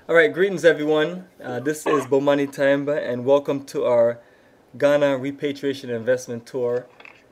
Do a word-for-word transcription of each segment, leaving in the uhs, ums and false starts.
All right, greetings everyone. Uh, this is Bomani Tamba, and welcome to our Ghana Repatriation Investment Tour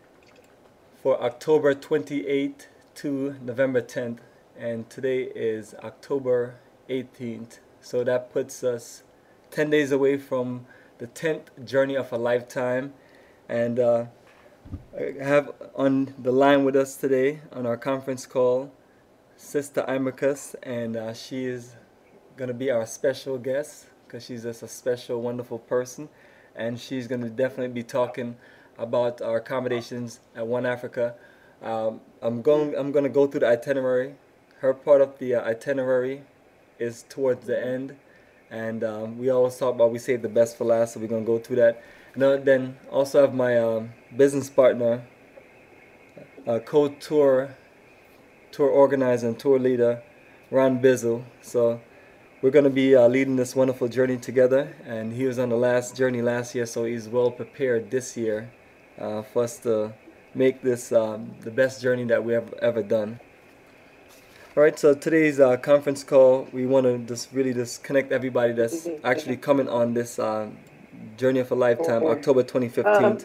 for October twenty-eighth to November tenth. And today is October eighteenth. So that puts us ten days away from the tenth journey of a lifetime. And uh, I have on the line with us today on our conference call Sister Imacus, and uh, she is going to be our special guest because she's just a special, wonderful person. And she's going to definitely be talking about our accommodations at One Africa. Um, I'm going. I'm going to go through the itinerary. Her part of the uh, itinerary is towards the end, and um, we always talk about we save the best for last, so we're going to go through that. And uh, then also have my um, business partner, uh, co-tour tour organizer and tour leader, Ron Bizzle. So we're going to be uh, leading this wonderful journey together, and he was on the last journey last year, so he's well prepared this year uh, for us to make this um, the best journey that we have ever done. All right, so today's uh, conference call, we want to just really just connect everybody that's actually coming on this uh, journey of a lifetime, October twenty fifteenth. Um,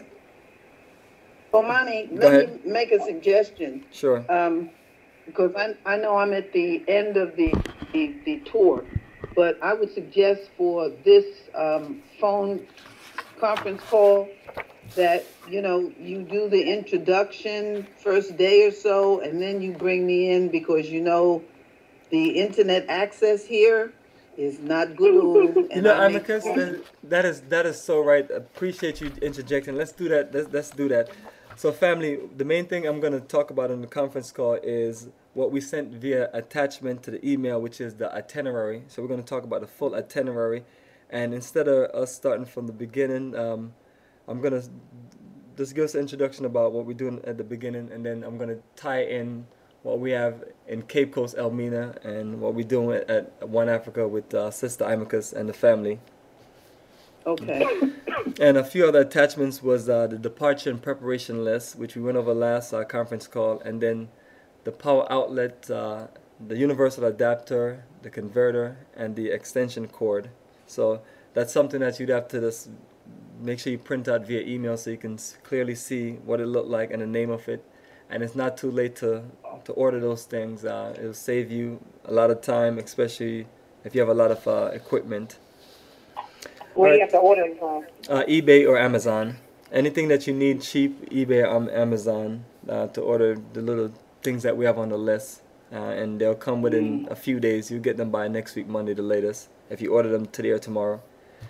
Omani, Go let ahead. me make a suggestion. Sure. Um, because I, I know I'm at the end of the, the, the tour, but I would suggest for this um, phone conference call that, you know, you do the introduction first day or so, and then you bring me in because, you know, the internet access here is not good. You know, Amicus, that, that is that is so right. Appreciate you interjecting. Let's do that. Let's, let's do that. So, family, the main thing I'm going to talk about in the conference call is what we sent via attachment to the email, which is the itinerary. So we're going to talk about the full itinerary, and instead of us starting from the beginning, um, I'm going to just give us an introduction about what we're doing at the beginning, and then I'm going to tie in what we have in Cape Coast, Elmina, and what we're doing at, at One Africa with uh, Sister Imacus and the family. Okay. And a few other attachments was uh, the departure and preparation list, which we went over last uh, conference call, and then the power outlet, uh, the universal adapter, the converter, and the extension cord. So that's something that you'd have to just make sure you print out via email so you can clearly see what it looked like and the name of it. And it's not too late to, to order those things. Uh, it'll save you a lot of time, especially if you have a lot of uh, equipment. Where do you have to order it from? Uh, eBay or Amazon. Anything that you need cheap, eBay or Amazon uh, to order the little things that we have on the list. Uh, and they'll come within a few days. You'll get them by next week, Monday, the latest, if you order them today or tomorrow.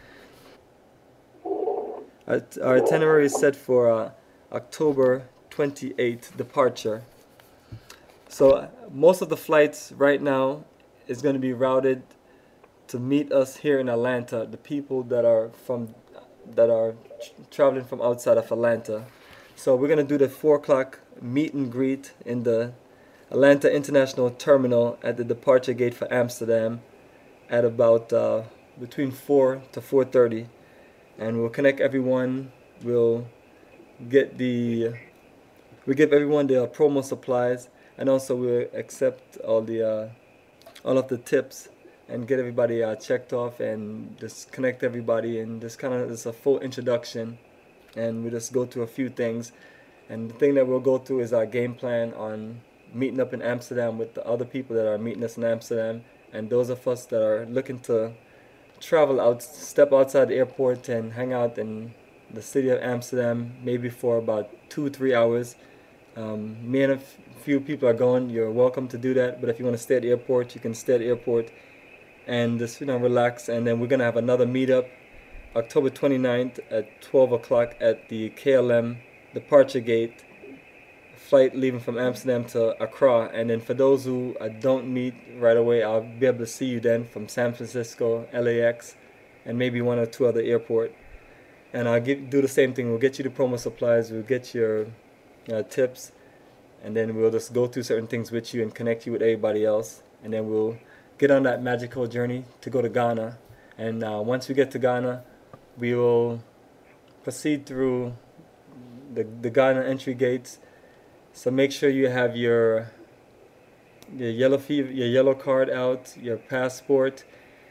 Our, our itinerary is set for uh, October twenty-eighth departure. So uh, most of the flights right now is going to be routed to meet us here in Atlanta, the people that are from that are traveling from outside of Atlanta. So we're going to do the four o'clock meet and greet in the Atlanta International Terminal at the departure gate for Amsterdam at about uh, between four to four thirty, and we'll connect everyone. We'll get the we give everyone their promo supplies, and also we'll accept all the uh, all of the tips and get everybody uh, checked off and just connect everybody and just kind of just a full introduction, and we just go through a few things. And the thing that we'll go through is our game plan on meeting up in Amsterdam with the other people that are meeting us in Amsterdam, and those of us that are looking to travel out, step outside the airport and hang out in the city of Amsterdam maybe for about two, three hours. Um, me and a f- few people are going. You're welcome to do that, but if you want to stay at the airport, you can stay at the airport and just, you know, relax. And then we're going to have another meetup October twenty-ninth at twelve o'clock at the K L M departure gate, flight leaving from Amsterdam to Accra. And then for those who I don't meet right away, I'll be able to see you then from San Francisco, L A X, and maybe one or two other airport. And I'll give, do the same thing. We'll get you the promo supplies, we'll get your uh, tips, and then we'll just go through certain things with you and connect you with everybody else. And then we'll get on that magical journey to go to Ghana. And uh, once we get to Ghana, we will proceed through the, the Ghana entry gates. So make sure you have your your yellow fever, your yellow card out, your passport,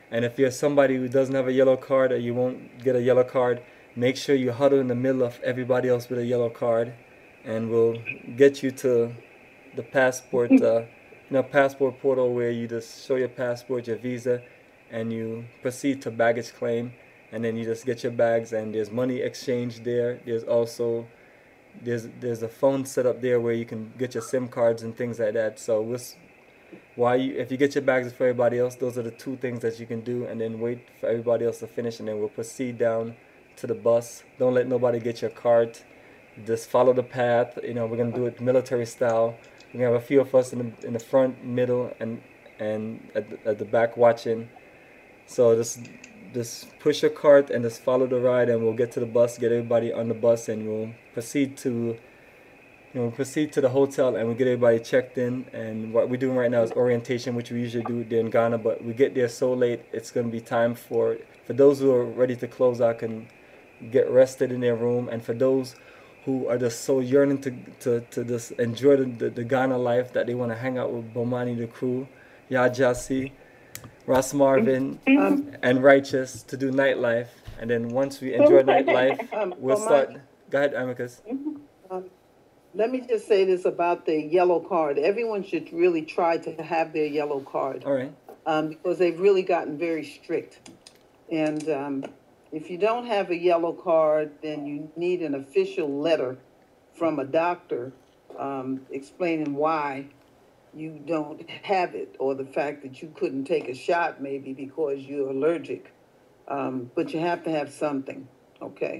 And if you're somebody who doesn't have a yellow card or you won't get a yellow card, make sure you huddle in the middle of everybody else with a yellow card, and we'll get you to the passport, uh, you know, passport portal where you just show your passport, your visa, and you proceed to baggage claim, and then you just get your bags. And there's money exchange there. There's also there's there's a phone set up there where you can get your SIM cards and things like that. So we'll, why you, if you get your bags for everybody else, those are the two things that you can do, and then wait for everybody else to finish, and then we'll proceed down to the bus. Don't let nobody get your cart. Just follow the path. You know, we're gonna do it military style. We're gonna have a few of us in the in the front, middle, and and at the, at the back watching. So just just push your cart and just follow the ride, and we'll get to the bus, get everybody on the bus, and we'll proceed to you know proceed to the hotel, and we get everybody checked in. And what we're doing right now is orientation, which we usually do there in Ghana, but we get there so late, it's gonna be time for for those who are ready to close out can get rested in their room, and for those who are just so yearning to to, to just enjoy the, the, the Ghana life that they want to hang out with Bomani the crew, Ya Jasi, Ras Marvin, um, and Righteous to do nightlife. And then once we enjoy nightlife, um, we'll start. Go ahead, Amicus. Um, let me just say this about the yellow card. Everyone should really try to have their yellow card. All right. Um, because they've really gotten very strict. And um, if you don't have a yellow card, then you need an official letter from a doctor um, explaining why you don't have it, or the fact that you couldn't take a shot maybe because you're allergic. Um, but you have to have something, okay?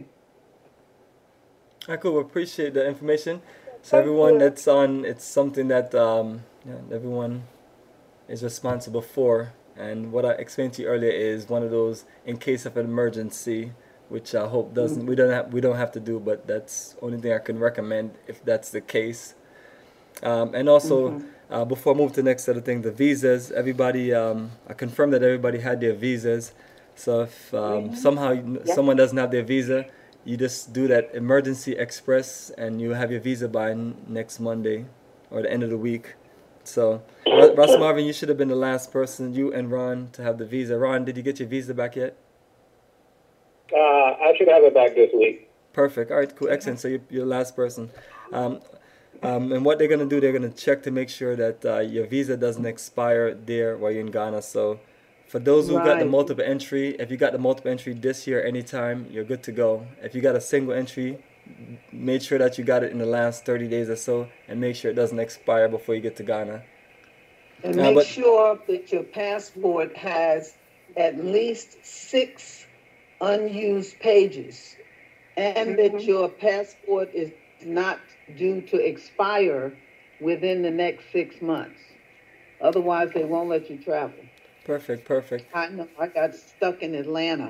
I could appreciate the information. So everyone that's on, it's something that um, yeah, everyone is responsible for. And what I explained to you earlier is one of those in case of an emergency, which I hope doesn't we don't have we don't have to do, but that's the only thing I can recommend if that's the case. Um, and also, mm-hmm. uh, before I move to the next set of things, the visas. Everybody, um, I confirmed that everybody had their visas. So if um, mm-hmm. somehow yep. someone doesn't have their visa, you just do that emergency express, and you have your visa by n- next Monday or the end of the week. So, Ras Marvin, you should have been the last person, you and Ron, to have the visa. Ron, did you get your visa back yet? Uh, I should have it back this week. Perfect. All right, cool. Excellent. So you're, you're the last person. Um, um, and what they're going to do, they're going to check to make sure that uh, your visa doesn't expire there while you're in Ghana. So for those who right. got the multiple entry, if you got the multiple entry this year anytime, you're good to go. If you got a single entry, make sure that you got it in the last thirty days or so, and make sure it doesn't expire before you get to Ghana. And uh, make but, sure that your passport has at least six unused pages, and mm-hmm. that your passport is not due to expire within the next six months. Otherwise, they won't let you travel. Perfect, perfect. I know. I got stuck in Atlanta.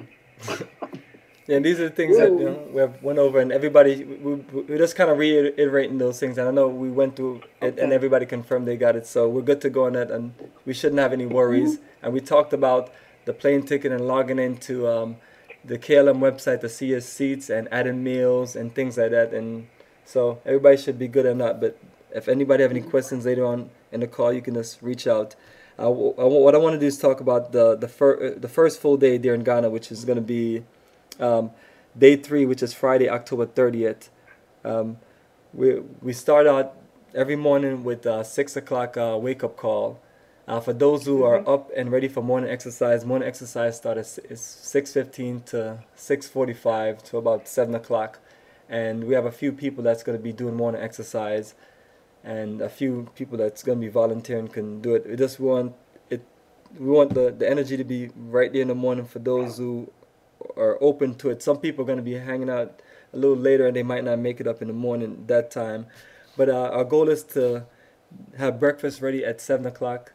Yeah, these are the things that you know, we have went over, and everybody, we, we're just kind of reiterating those things. And I know we went through it, okay. and everybody confirmed they got it. So we're good to go on that, and we shouldn't have any worries. Mm-hmm. And we talked about the plane ticket and logging into um, the K L M website to see your seats and adding meals and things like that. And so everybody should be good on that. But if anybody have any questions later on in the call, you can just reach out. Uh, what I want to do is talk about the the, fir- the first full day there in Ghana, which is going to be Um, day three, which is Friday, October thirtieth. Um, we we start out every morning with a six o'clock uh, wake up call. Uh, for those who are up and ready for morning exercise, morning exercise starts is six fifteen to six forty-five to about seven o'clock, and we have a few people that's going to be doing morning exercise, and a few people that's going to be volunteering can do it. We just want it. We want the the energy to be right there in the morning for those who are open to it. Some people are going to be hanging out a little later, and they might not make it up in the morning that time. But uh, our goal is to have breakfast ready at seven o'clock,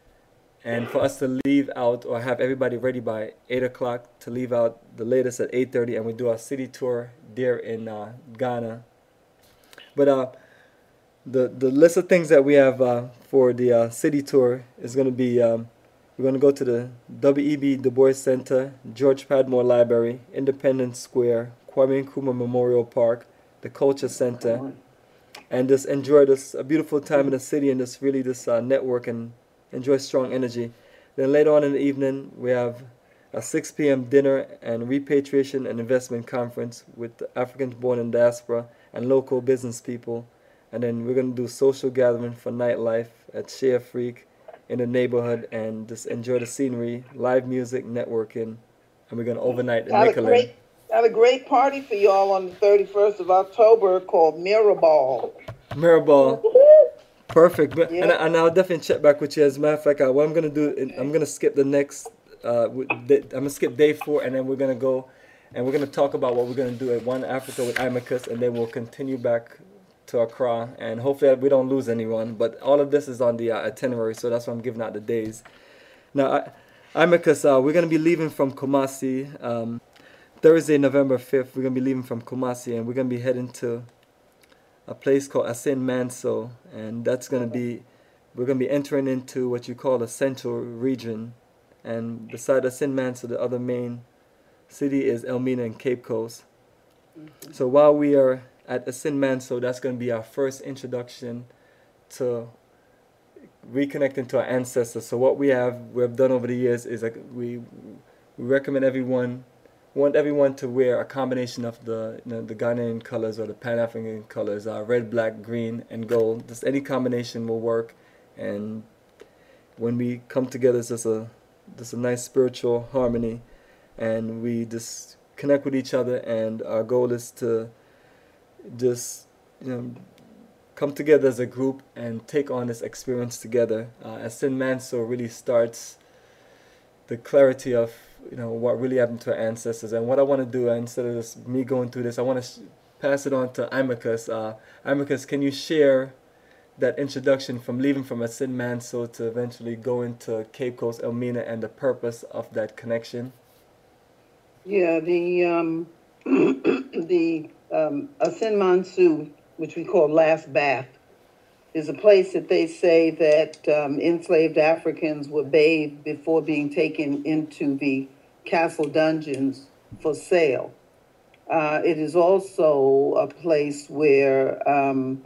and for us to leave out or have everybody ready by eight o'clock to leave out the latest at eight thirty, and we do our city tour there in uh, Ghana. But uh, the the list of things that we have uh, for the uh, city tour is going to be. Um, We're going to go to the W E B Du Bois Center, George Padmore Library, Independence Square, Kwame Nkrumah Memorial Park, the Culture Center, and just enjoy this a beautiful time in the city and just really just uh, network and enjoy strong energy. Then later on in the evening, we have a six p m dinner and repatriation and investment conference with the Africans born in diaspora and local business people. And then we're going to do social gathering for nightlife at Shea Freak in the neighborhood and just enjoy the scenery, live music, networking. And we're going to overnight in Got a Michelin. great, got a great party for y'all on the thirty-first of October called Mirrorball. Mirrorball. Perfect. But- Yeah. And, I- and I'll definitely check back with you. As a matter of fact, uh, what I'm going to do, is I'm going to skip the next, uh, w- day- I'm going to skip day four and then we're going to go and we're going to talk about what we're going to do at One Africa with Imicus, and then we'll continue back to Accra, and hopefully we don't lose anyone. But all of this is on the uh, itinerary, so that's why I'm giving out the days. Now, I, Imicus, uh, we're going to be leaving from Kumasi um, Thursday, November fifth. We're going to be leaving from Kumasi, and we're going to be heading to a place called Asin Manso, and that's going to be, we're going to be entering into what you call the central region. And beside Asin Manso, the other main city is Elmina and Cape Coast. Mm-hmm. So while we are at Asin Manso, that's going to be our first introduction to reconnecting to our ancestors. So what we have we have done over the years is like we we recommend everyone want everyone to wear a combination of the you know, the Ghanaian colors or the Pan African colors, uh, red, black, green, and gold. Just any combination will work. And when we come together, it's just a just a nice spiritual harmony, and we just connect with each other. And our goal is to just you know come together as a group and take on this experience together. Uh, Asin Manso really starts the clarity of you know what really happened to our ancestors. And what I want to do, uh, instead of just me going through this, I want to sh- pass it on to Imicus. Uh, Imicus, can you share that introduction from leaving from Asin Manso to eventually going to Cape Coast, Elmina, and the purpose of that connection? Yeah, the um, the um, Asin Mansu, which we call Last Bath, is a place that they say that um, enslaved Africans were bathed before being taken into the castle dungeons for sale. Uh, it is also a place where um,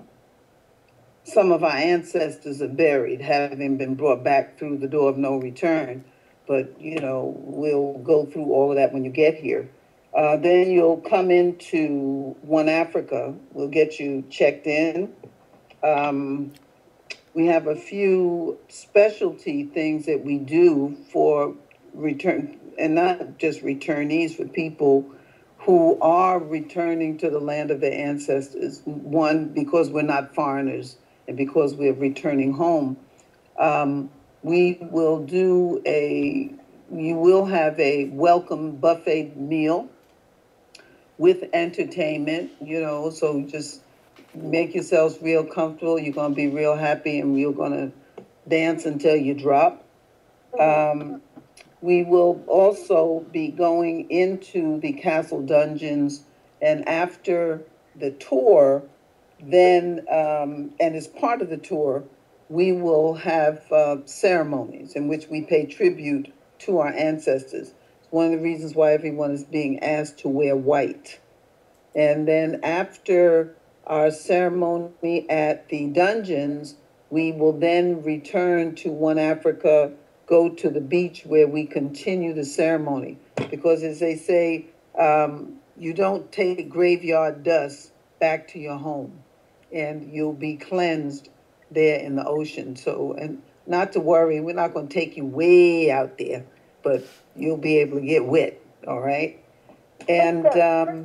some of our ancestors are buried, having been brought back through the door of no return. But, you know, we'll go through all of that when you get here. Uh, then you'll come into One Africa. We'll get you checked in. Um, we have a few specialty things that we do for return, and not just returnees, for people who are returning to the land of their ancestors. One, because we're not foreigners and because we're returning home. Um, we will do a, you will have a welcome buffet meal with entertainment, you know, so just make yourselves real comfortable. You're going to be real happy and you're going to dance until you drop. Um, we will also be going into the castle dungeons, and after the tour, then, um, and as part of the tour, we will have uh, ceremonies in which we pay tribute to our ancestors. It's one of the reasons why everyone is being asked to wear white. And then after our ceremony at the dungeons, we will then return to One Africa, go to the beach where we continue the ceremony. Because as they say, um, you don't take graveyard dust back to your home, and you'll be cleansed there in the ocean. So, and not to worry, we're not going to take you way out there, but you'll be able to get wet, all right? And, um,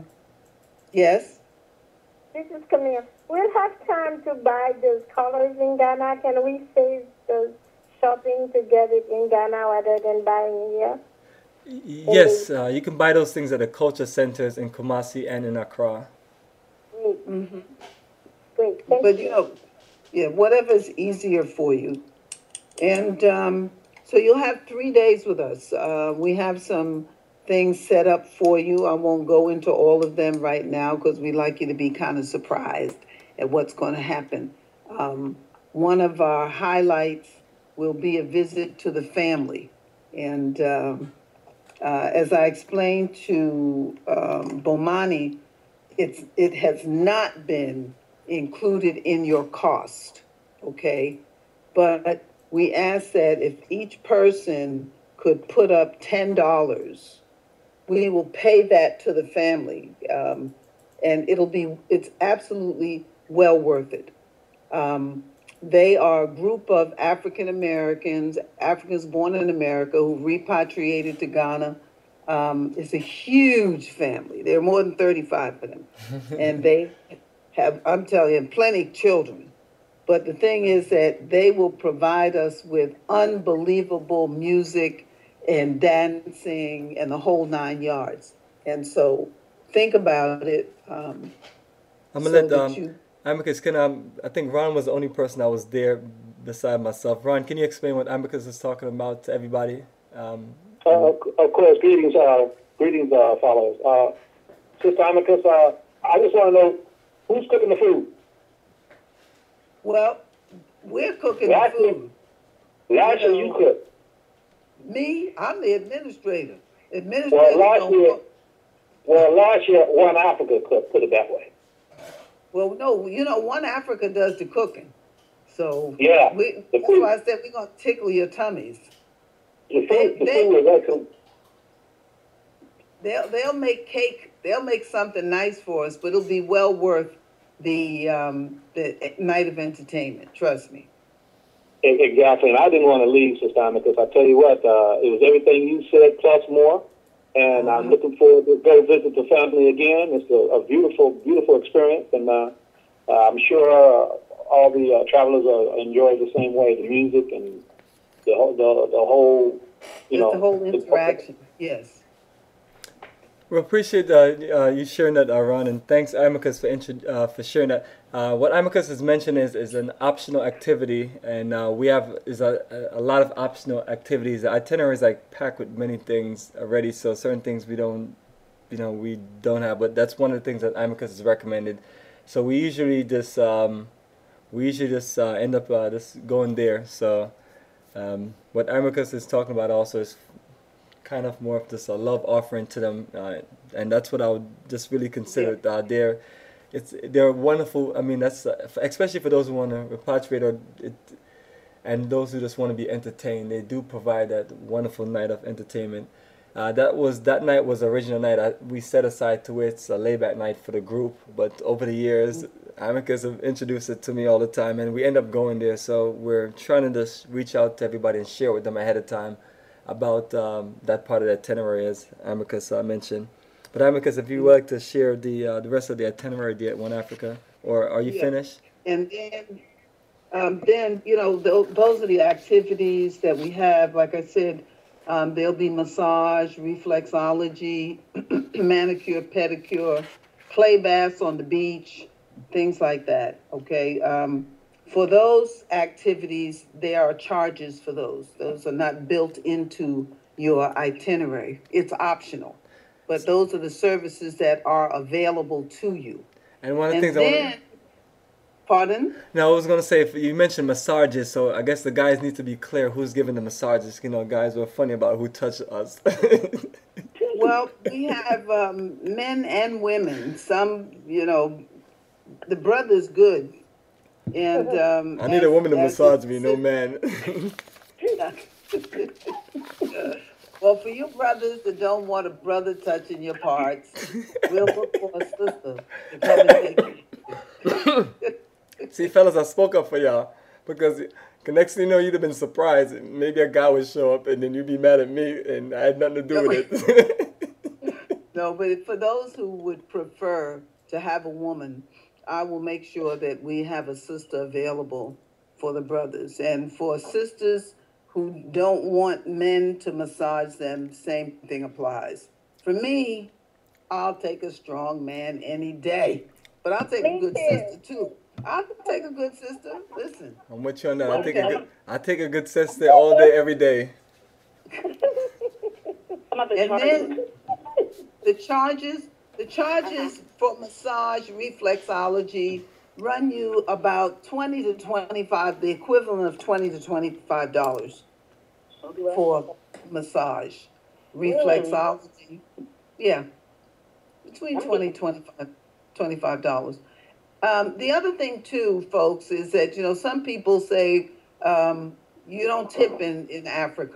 yes? This is Camille. We'll have time to buy those colors in Ghana. Can we save the shopping to get it in Ghana rather than buying here? Yes, uh, you can buy those things at the culture centers in Kumasi and in Accra. Great. Mm-hmm. Great. Thank But, you. you know, yeah, whatever's easier for you. And um, so you'll have three days with us. Uh, we have some things set up for you. I won't go into all of them right now because we'd like you to be kind of surprised at what's going to happen. Um, one of our highlights will be a visit to the family. And um, uh, as I explained to um, Bomani, it's, it has not been included in your cost, okay? But we ask that if each person could put up ten dollars, we will pay that to the family. Um, and it'll be, it's absolutely well worth it. Um, they are a group of African Americans, Africans born in America who repatriated to Ghana. Um, it's a huge family. There are more than thirty-five of them. And they have, I'm telling you, plenty of children. But the thing is that they will provide us with unbelievable music and dancing and the whole nine yards. And so think about it. Um, I'm so gonna let that um, you, Amicus. Can um, I think Ron was the only person that was there beside myself. Ron, can you explain what Amicus is talking about to everybody? Um, Uh, of course, greetings, uh, greetings, uh, followers. Uh, Sister Amicus, uh, I just want to know who's cooking the food. well, we're cooking Last the food. Last year you cooked. Me, I'm the administrator. Well, Administrators last don't year, cook. well, last year One Africa cooked. Put it that way. Well, no, you know, One Africa does the cooking. So Yeah, we, the that's food. why I said we're going to tickle your tummies. The food, They, the they, food was excellent. they'll, they'll make cake. They'll make something nice for us, but it'll be well worth the, um, the night of entertainment. Trust me. E- Exactly, and I didn't want to leave, Sister Amicus. I tell you what, uh, it was everything you said plus more, and I'm Mhm. looking forward to go visit the family again. It's a, a beautiful, beautiful experience, and uh, uh, I'm sure uh, all the uh, travelers uh, enjoy the same way, the music and the whole, the, the whole, you Just know. the whole the- interaction. Yes. We appreciate uh, uh, you sharing that, uh, Ron, and thanks, Amicus, for intro- uh, for sharing that. Uh, what Amicus has mentioned is, is an optional activity, and uh, we have is a, a lot of optional activities. The itinerary is like packed with many things already, so certain things we don't, you know, we don't have. But that's one of the things that Amicus has recommended. So we usually just um, we usually just uh, end up uh, just going there. So um, what Amicus is talking about also is kind of more of just a love offering to them, uh, and that's what I would just really consider. Uh, they're, it's they're wonderful. I mean, that's uh, especially for those who want to repatriate or it, and those who just want to be entertained. They do provide that wonderful night of entertainment. Uh, that was that night was the original night I, we set aside to where it's a layback night for the group. But over the years, Amicus have introduced it to me all the time, and we end up going there. So we're trying to just reach out to everybody and share with them ahead of time about um, that part of the itinerary, as Amicus uh, mentioned. But Amicus, if you would like to share the uh, the rest of the itinerary there at One Africa, or are you Yeah. finished? And then, um, then you know, th- those are the activities that we have. Like I said, um, there'll be massage, reflexology, manicure, pedicure, play baths on the beach, things like that. Okay. Um, for those activities, there are charges for those. Those are not built into your itinerary. It's optional, but those are the services that are available to you. And one of the And things I want then, pardon? now, I was gonna say, if you mentioned massages, so I guess the guys need to be clear who's giving the massages. You know, guys were funny about who touched us. Well, we have um, men and women. Some, you know, the brother's good, and um, I need a woman to as- as massage his me, no man. Well, for you brothers that don't want a brother touching your parts, we'll look for a sister to come and take you. See, fellas, I spoke up for y'all because the next thing you know, you'd have been surprised. Maybe a guy would show up and then you'd be mad at me, and I had nothing to do with it. No, but for those who would prefer to have a woman, I will make sure that we have a sister available for the brothers. And for sisters who don't want men to massage them, same thing applies. For me, I'll take a strong man any day, but I'll take a Me good too. sister too. I'll take a good sister. Listen, I'm with you on that. I take a Okay. good, I take a good sister all day, every day. and then the charges, the charges for massage, reflexology run you about twenty to twenty-five, the equivalent of twenty to twenty-five dollars for massage, reflexology. Yeah, between twenty, twenty-five, twenty-five dollars. Um, the other thing too, folks, is that, you know, some people say, um, you don't tip in, in Africa.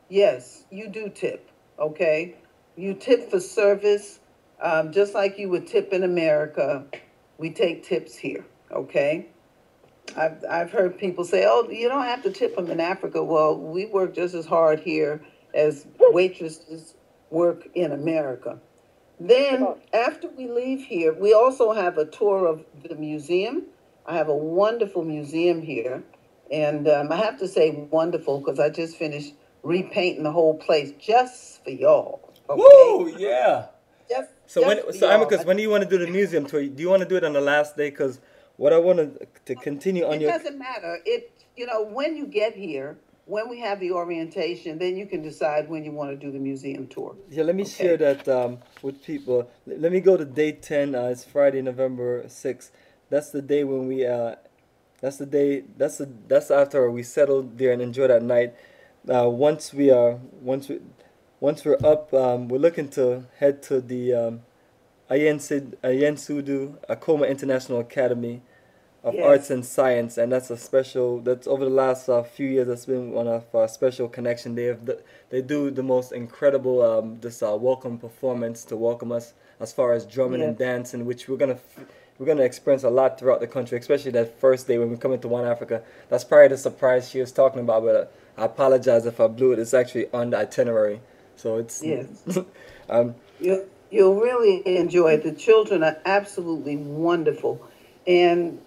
yes, you do tip, okay? You tip for service, um, just like you would tip in America. We take tips here, okay? I've, I've heard people say, oh, you don't have to tip them in Africa. Well, we work just as hard here as waitresses work in America. Then, after we leave here, we also have a tour of the museum. I have a wonderful museum here. And um, I have to say wonderful because I just finished repainting the whole place just for y'all. Okay? Woo! Yeah. Just, So just when for so y'all. Amicus, when do you want to do the museum tour? Do you want to do it on the last day? Because what I want to to continue on It your doesn't matter. It, you know, when you get here, when we have the orientation, then you can decide when you want to do the museum tour. yeah. Let me Okay. share that um, with people. L- Let me go to day ten. Uh, it's Friday, November sixth. That's the day when we. Uh, that's the day. That's the. That's after we settled there and enjoy that night. Uh, once we are. Once we. Once we're up, um, we're looking to head to the um, Ayensid- Ayensudu Akoma International Academy of Arts Yes. and Science, and that's a special. That's over the last uh, few years. That's been one of our special connection. They have the, they do the most incredible um, this uh, welcome performance to welcome us as far as drumming and Yes. dancing, which we're gonna f- we're gonna experience a lot throughout the country, especially that first day when we come into One Africa. That's probably the surprise she was talking about, but uh, I apologize if I blew it. It's actually on the itinerary, so it's Yes. um, You, you'll really enjoy it. The children are absolutely wonderful. And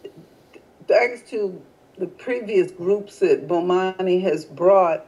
thanks to the previous groups that Bomani has brought,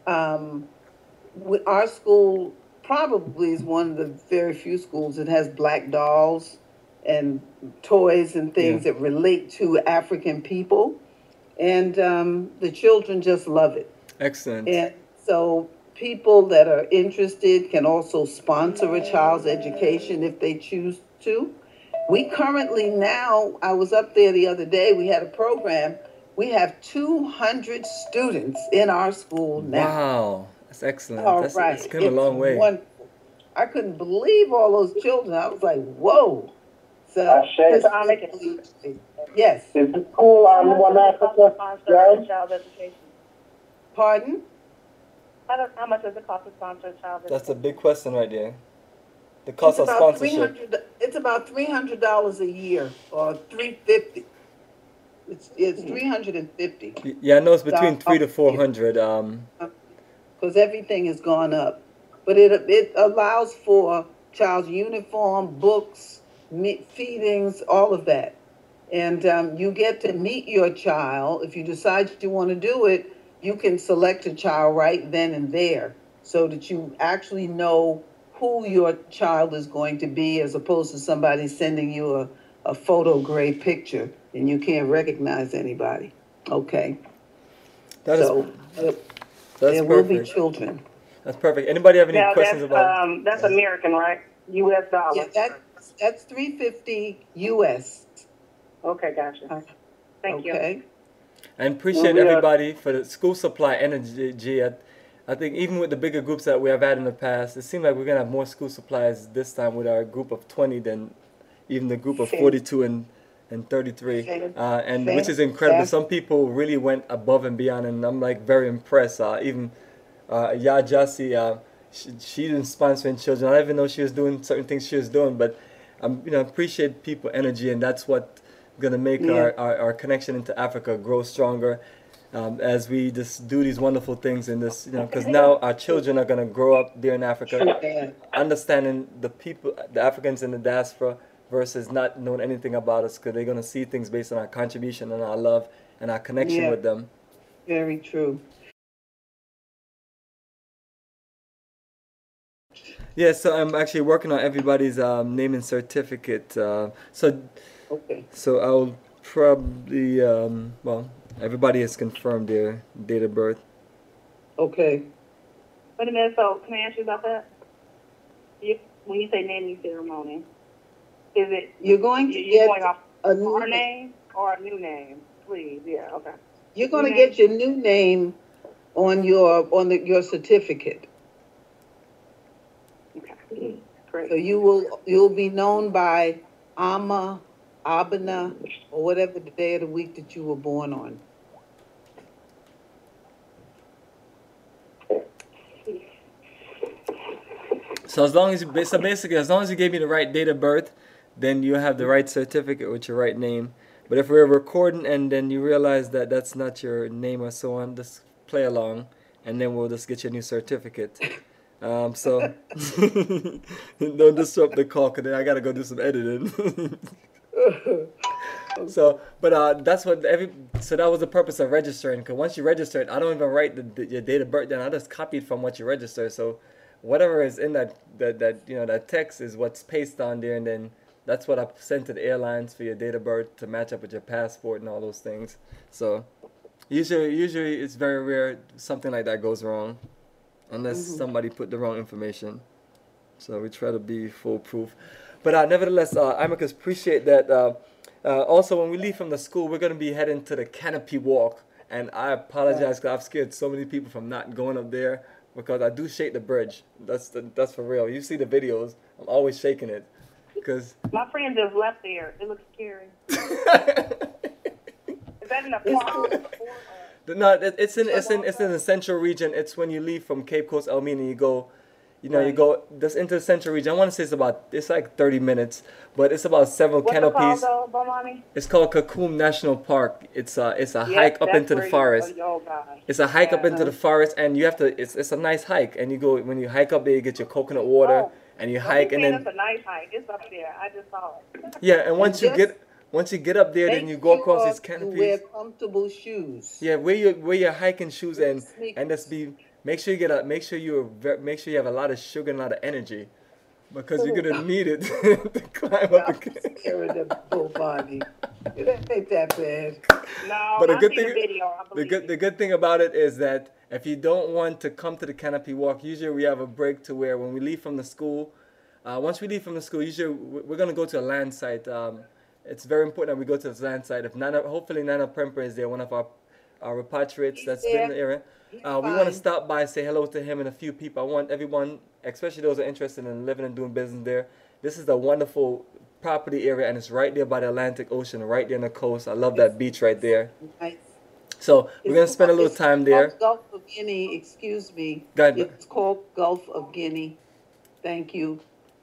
um, we, our school probably is one of the very few schools that has black dolls and toys and things Yeah. that relate to African people. And um, the children just love it. excellent. And so people that are interested can also sponsor a child's education if they choose to. We currently now, I was up there the other day, we had a program. We have two hundred students in our school now. Wow, that's excellent. All That's right. it's come a It's long way. wonderful. I couldn't believe all those children. I was like, whoa. So, Uh, Shay, this is- yes, is the school How on much One does it cost to Africa, sponsor Jared? a child's education? pardon? How, does, how much does it cost to sponsor a child's That's a education? big question right there. The cost It's of about three sponsorship. hundred. It's about three hundred dollars a year, or three fifty. It's it's three hundred and fifty Y- Yeah, I know it's between three to four hundred. Um, because everything has gone up, but it it allows for child's uniform, books, meat, feedings, all of that, and um, you get to meet your child. If you decide you want to do it, you can select a child right then and there, so that you actually know who your child is going to be, as opposed to somebody sending you a, a photo gray picture and you can't recognize anybody. Okay, that is so uh, that's there will be perfect. children. That's perfect. Anybody have any Now questions that's about? um that's American, right? U S Yeah, dollars. that's that's three fifty U S. Okay, gotcha. Thank you. Okay. And appreciate Well, we are- everybody for the school supply energy. I, I think even with the bigger groups that we have had in the past, it seems like we're gonna have more school supplies this time with our group of twenty than even the group of Same. forty-two and and thirty-three. Same. Uh, and Same. which is incredible. Yeah. Some people really went above and beyond, and I'm like very impressed. Uh, even uh, Ya Jasi, uh, she, she didn't sponsoring children. I didn't even know she was doing certain things she was doing, but I'm you know appreciate people energy, and that's what gonna make Yeah. our, our, our connection into Africa grow stronger. Um, as we just do these wonderful things in this, you know, because now our children are gonna grow up there in Africa, Yeah. understanding the people, the Africans in the diaspora, versus not knowing anything about us, because they're gonna see things based on our contribution and our love and our connection Yeah. with them. Very true. Yeah, so I'm actually working on everybody's um, name and certificate. Uh, so, Okay. so I'll probably, um, well, everybody has confirmed their date of birth. Okay. Wait a minute, so can I ask you about that? You, when you say naming ceremony, is it You're going to you- you're get going off a new our name or a new name? Please, yeah, okay. You're going to Mhm. get your new name on your on the, your certificate. Okay, great. So you will you'll be known by Ama, Abana, or whatever the day of the week that you were born on. So as long as you, so basically, as long as you gave me the right date of birth, then you have the right certificate with your right name. But if we're recording and then you realize that that's not your name or so on, just play along, and then we'll just get you a new certificate. Um, so don't disrupt the call, cause then I gotta go do some editing. So, but uh, that's what every. So that was the purpose of registering. Cause once you register it, I don't even write the, the, your date of birth down. I just copy it from what you register. So, whatever is in that that that you know that text is what's pasted on there, and then that's what I sent to the airlines for your date of birth to match up with your passport and all those things. So, usually usually it's very rare something like that goes wrong, unless mm-hmm. somebody put the wrong information. So we try to be foolproof. But uh, nevertheless, uh, Amicus, appreciate that. Uh, uh, also, when we leave from the school, we're going to be heading to the Canopy Walk. And I apologize because I've scared so many people from not going up there because I do shake the bridge. That's the, that's for real. You see the videos. I'm always shaking it. Cause my friend just left there. It looks scary. Is that in the park? No, it, it's in it's in it's in the central region. It's when you leave from Cape Coast, Elmina, you go, you know, right. you go just into the central region. I want to say it's about it's like thirty minutes, but it's about several What's canopies. It called, though, Bomani? It's called Kakum National Park. It's a it's a yes, hike up into the forest. You, oh God. It's a hike yeah. up into the forest, and you have to. It's it's a nice hike, and you go when you hike up there, you get your coconut water. Oh. And you Well, hike, and then it's a nice hike. It's up there. I just saw it. Yeah, and once And you get once you get up there, then you go across sure these canopies. You wear comfortable shoes. Yeah, wear your wear your hiking shoes and Sneakers. and just be make sure you get a make sure you make sure you have a lot of sugar and a lot of energy, because you're gonna need it to climb up. I'm scared of the full body. It ain't that bad. No, But the I good see thing the video. I the believe good it. the good thing about it is that if you don't want to come to the Canopy Walk, usually we have a break to where when we leave from the school. Uh, once we leave from the school, usually we're going to go to a land site. Um, it's very important that we go to this land site. If Nana, hopefully Nana Premper is there, one of our, our repatriates He's that's there. been in the area. Uh, we want to stop by, say hello to him and a few people. I want everyone, especially those who are interested in living and doing business there. This is a wonderful property area, and it's right there by the Atlantic Ocean, right there on the coast. I love that beach right there. Nice. So we're going to spend a little It's time called there. Gulf of Guinea, excuse me. Go ahead. It's called Gulf of Guinea. Thank you.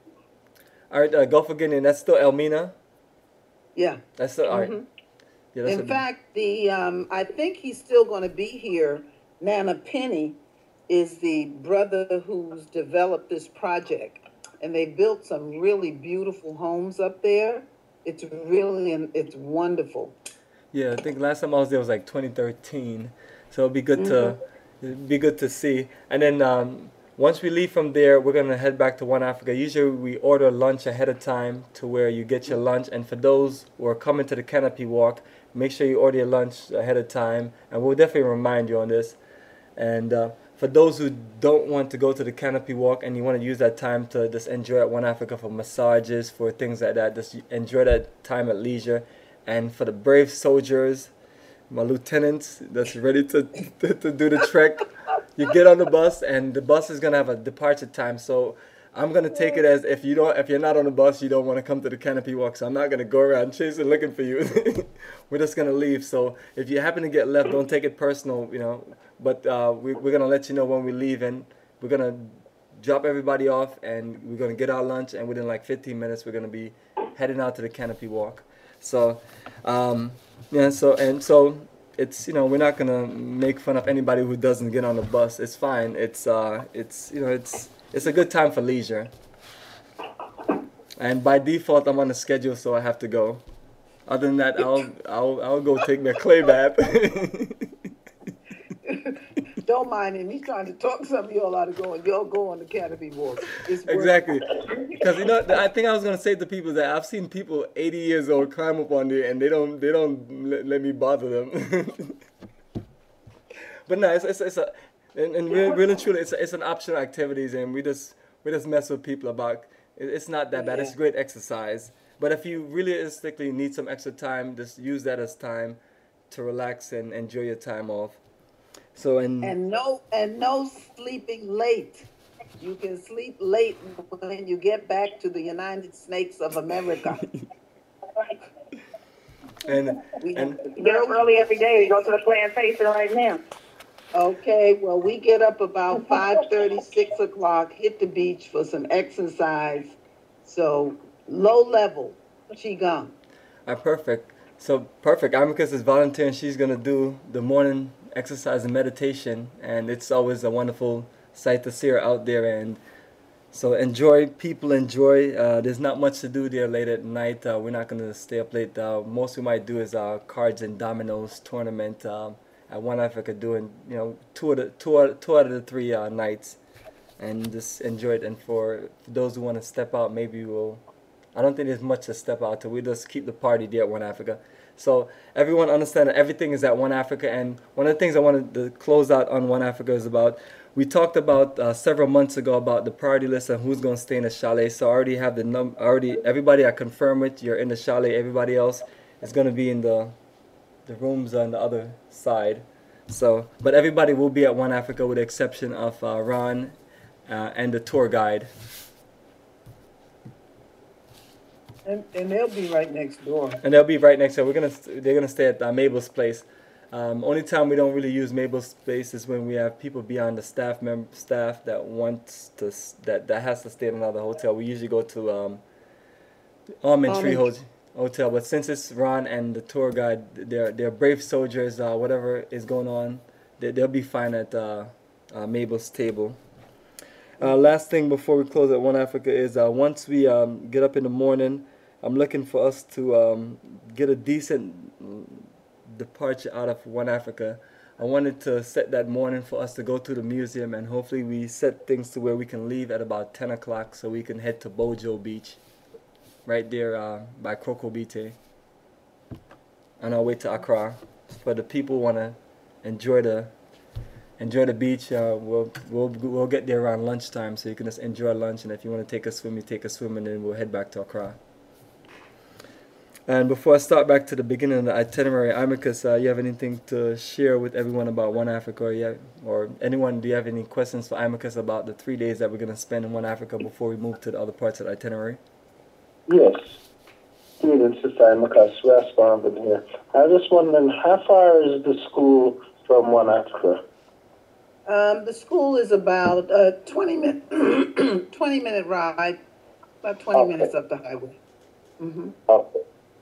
All right, uh, Gulf of Guinea, and that's still Elmina? Yeah. That's still, all right. Mhm. Yeah, that's In a- fact, the um, I think he's still going to be here. Nana Penny is the brother who's developed this project, and they built some really beautiful homes up there. It's really it's wonderful. Yeah, I think last time I was there was like twenty thirteen, so it'd be good to it'd be good to see. And then um, once we leave from there, we're gonna head back to One Africa. Usually we order lunch ahead of time to where you get your lunch. And for those who are coming to the Canopy Walk, make sure you order your lunch ahead of time, and we'll definitely remind you on this. And uh, for those who don't want to go to the Canopy Walk and you want to use that time to just enjoy at One Africa for massages, for things like that, just enjoy that time at leisure. And for the brave soldiers, my lieutenants that's ready to, to, to do the trek, you get on the bus, and the bus is gonna have a departure time. So I'm gonna take it as if you don't, if you're not on the bus, you don't want to come to the Canopy Walk. So I'm not gonna go around chasing, looking for you. We're just gonna leave. So if you happen to get left, don't take it personal, you know. But uh, we, we're gonna let you know when we leave, and we're gonna drop everybody off, and we're gonna get our lunch, and within like fifteen minutes, we're gonna be heading out to the Canopy Walk. So, um, yeah. So and so. It's, you know, we're not gonna make fun of anybody who doesn't get on the bus. It's fine. It's uh, it's you know, it's it's a good time for leisure. And by default, I'm on the schedule, so I have to go. Other than that, I'll I'll I'll go take my clay bath. Don't mind him. He's trying to talk some of y'all out of going. Y'all go on the Canopy Walk. It's worth- Exactly. Because, you know, I think I was gonna say to people that I've seen people eighty years old climb up on there, and they don't they don't let, let me bother them. But no, it's it's, it's a and, and really, really truly, it's a, it's an optional activities, and we just we just mess with people about. It, it's not that bad. Yeah. It's great exercise. But if you realistically need some extra time, just use that as time to relax and enjoy your time off. So and And no, and no sleeping late. You can sleep late when you get back to the United States of America. and We and have to Get up early every day. Go to the plantation right now. Okay, well, we get up about five thirty, six o'clock, hit the beach for some exercise. So low level, qigong. Ah, perfect. So perfect. Amicus is volunteering. She's gonna do the morning exercise and meditation, and it's always a wonderful sight to see her out there. And so enjoy, people enjoy. Uh, there's not much to do there late at night. Uh, we're not gonna stay up late. Uh, most we might do is uh, cards and dominoes tournament um, at One Africa, doing you know two of the two out, two out of the three uh, nights, and just enjoy it. And for those who want to step out, maybe we'll. I don't think there's much to step out to. We just keep the party there at One Africa. So everyone understand that everything is at One Africa. And one of the things I wanted to close out on One Africa is about, we talked about uh, several months ago about the priority list and who's going to stay in the chalet. So I already have the num. Already everybody I confirm it. You're in the chalet. Everybody else is going to be in the the rooms on the other side. So, but everybody will be at One Africa with the exception of uh, Ron uh, and the tour guide. And, and they'll be right next door. And they'll be right next to. We're gonna. They're gonna stay at uh, Mabel's place. Um, only time we don't really use Mabel's space is when we have people beyond the staff member staff that wants to s- that that has to stay in another hotel. We usually go to um, Almond Tree Almond. Ho- Hotel, but since it's Ron and the tour guide, they're they're brave soldiers. Uh, whatever is going on, they they'll be fine at uh, uh, Mabel's table. Uh, last thing before we close at One Africa is uh, once we um, get up in the morning, I'm looking for us to um, get a decent departure out of One Africa. I wanted to set that morning for us to go to the museum, and hopefully we set things to where we can leave at about ten o'clock so we can head to Bojo Beach, right there uh, by Crocobite, on our way to Accra. For the people who want to enjoy the enjoy the beach, uh, we'll, we'll, we'll get there around lunchtime, so you can just enjoy lunch, and if you want to take a swim, you take a swim, and then we'll head back to Accra. And before I start back to the beginning of the itinerary, Amicus, uh, you have anything to share with everyone about One Africa, or, you have, or anyone, do you have any questions for Amicus about the three days that we're going to spend in One Africa before we move to the other parts of the itinerary? Yes. Greetings, Sister Amicus. Responding here. I was just wondering, how far is the school from One Africa? Um, the school is about a twenty minute, twenty minute ride, about twenty Okay. minutes up the highway. Mm-hmm. Okay.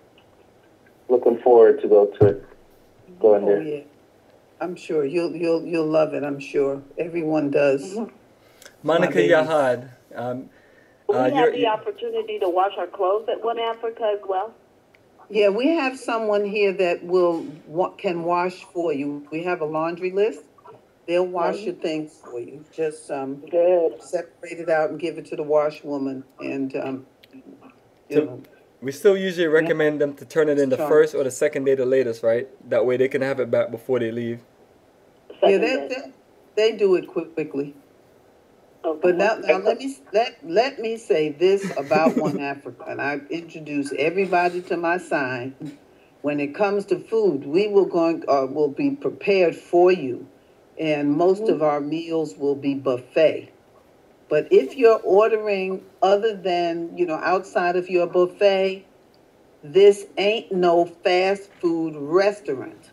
Looking forward to go to it. Going Oh, there. yeah. I'm sure you'll, you'll, you'll love it. I'm sure everyone does. Monica babies. Yahad, um, Will uh, we have you're, the opportunity to wash our clothes at One Africa as well? Yeah, we have someone here that will, wa- can wash for you. We have a laundry list. They'll wash your things for you. Just, um, Good. separate it out and give it to the washwoman and, um, you So- know. we still usually recommend them to turn it in the Sure. first or the second day the latest, right? That way they can have it back before they leave. Yeah, Second they, day. they, they do it quick, quickly. Okay. But now, now let me, let, let me say this about One Africa, and I introduce everybody to my sign. When it comes to food, we will going, uh, will be prepared for you, and most of our meals will be buffet. But if you're ordering other than, you know, outside of your buffet, this ain't no fast food restaurant.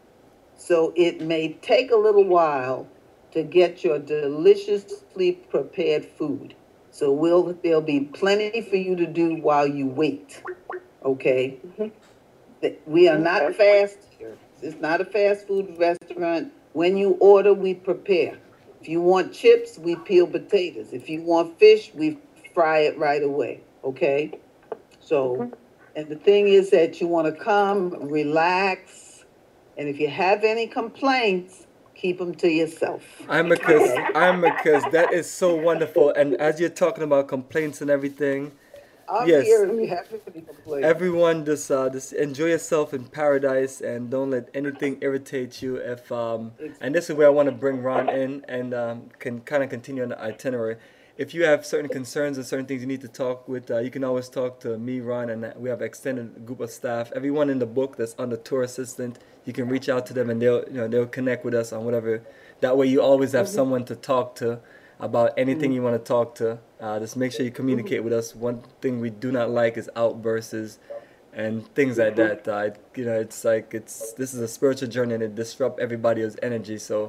So it may take a little while to get your deliciously prepared food. So we'll, there'll be plenty for you to do while you wait, okay? Th- We are not fast here. It's not a fast food restaurant. When you order, we prepare. If you want chips, we peel potatoes. If you want fish, we fry it right away, okay? So, and the thing is that you want to come, relax, and if you have any complaints, keep them to yourself. Amicus, Amicus, that is so wonderful. And as you're talking about complaints and everything, I'm Yes. here if you have any complaints. everyone just uh, just enjoy yourself in paradise and don't let anything irritate you. If um, and this is where I want to bring Ron in and um, can kind of continue on the itinerary. If you have certain concerns or certain things you need to talk with, uh, you can always talk to me, Ron, and we have an extended group of staff. Everyone in the book that's under tour assistant, you can reach out to them and they'll you know they'll connect with us on whatever. That way, you always have someone to talk to about anything you want to talk to. Uh, just make sure you communicate with us. One thing we do not like is outbursts and things like that. Uh, it- you know, it's like it's this is a spiritual journey and it disrupts everybody's energy. So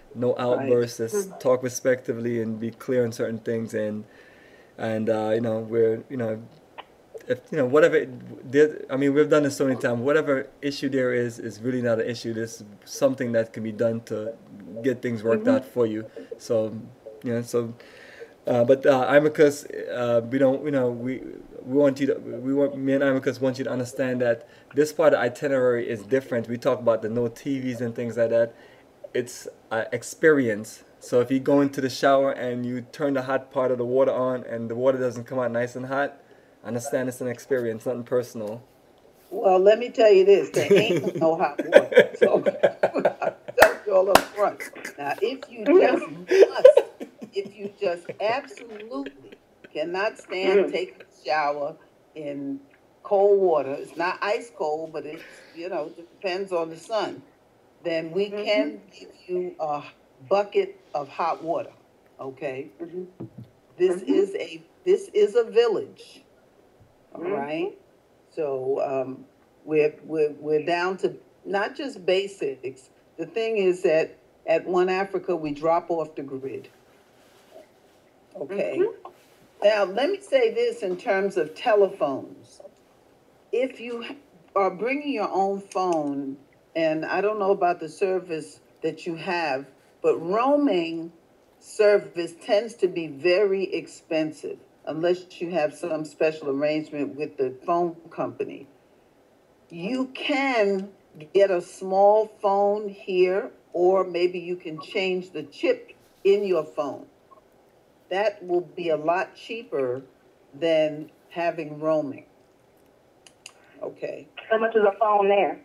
no outbursts. Let's talk respectively and be clear on certain things. And and uh, you know, we're you know, if you know whatever. There, I mean, we've done this so many times. Whatever issue there is is really not an issue. There's something that can be done to get things worked out for you. So you know, so. Uh, but uh, Imicus, uh, we don't, you know, we we want you to, we want me and Imicus want you to understand that this part of the itinerary is different. We talk about the no T Vs and things like that. It's uh, experience. So if you go into the shower and you turn the hot part of the water on and the water doesn't come out nice and hot, understand it's an experience, nothing personal. Well, let me tell you this, there ain't no hot water. So I'll tell you all up front. Now, if you just must, if you just absolutely cannot stand taking a shower in cold water, it's not ice cold, but it's, you know, it depends on the sun, then we mm-hmm. can give you a bucket of hot water, okay? Mm-hmm. This mm-hmm. is a, this is a village, all mm-hmm. right? So um, we're, we're, we're down to not just basics. The thing is that at One Africa, we drop off the grid. Okay. Mm-hmm. Now, let me say this in terms of telephones. If you are bringing your own phone, and I don't know about the service that you have, but roaming service tends to be very expensive unless you have some special arrangement with the phone company. You can get a small phone here, or maybe you can change the chip in your phone. That will be a lot cheaper than having roaming. Okay. How much is a phone there?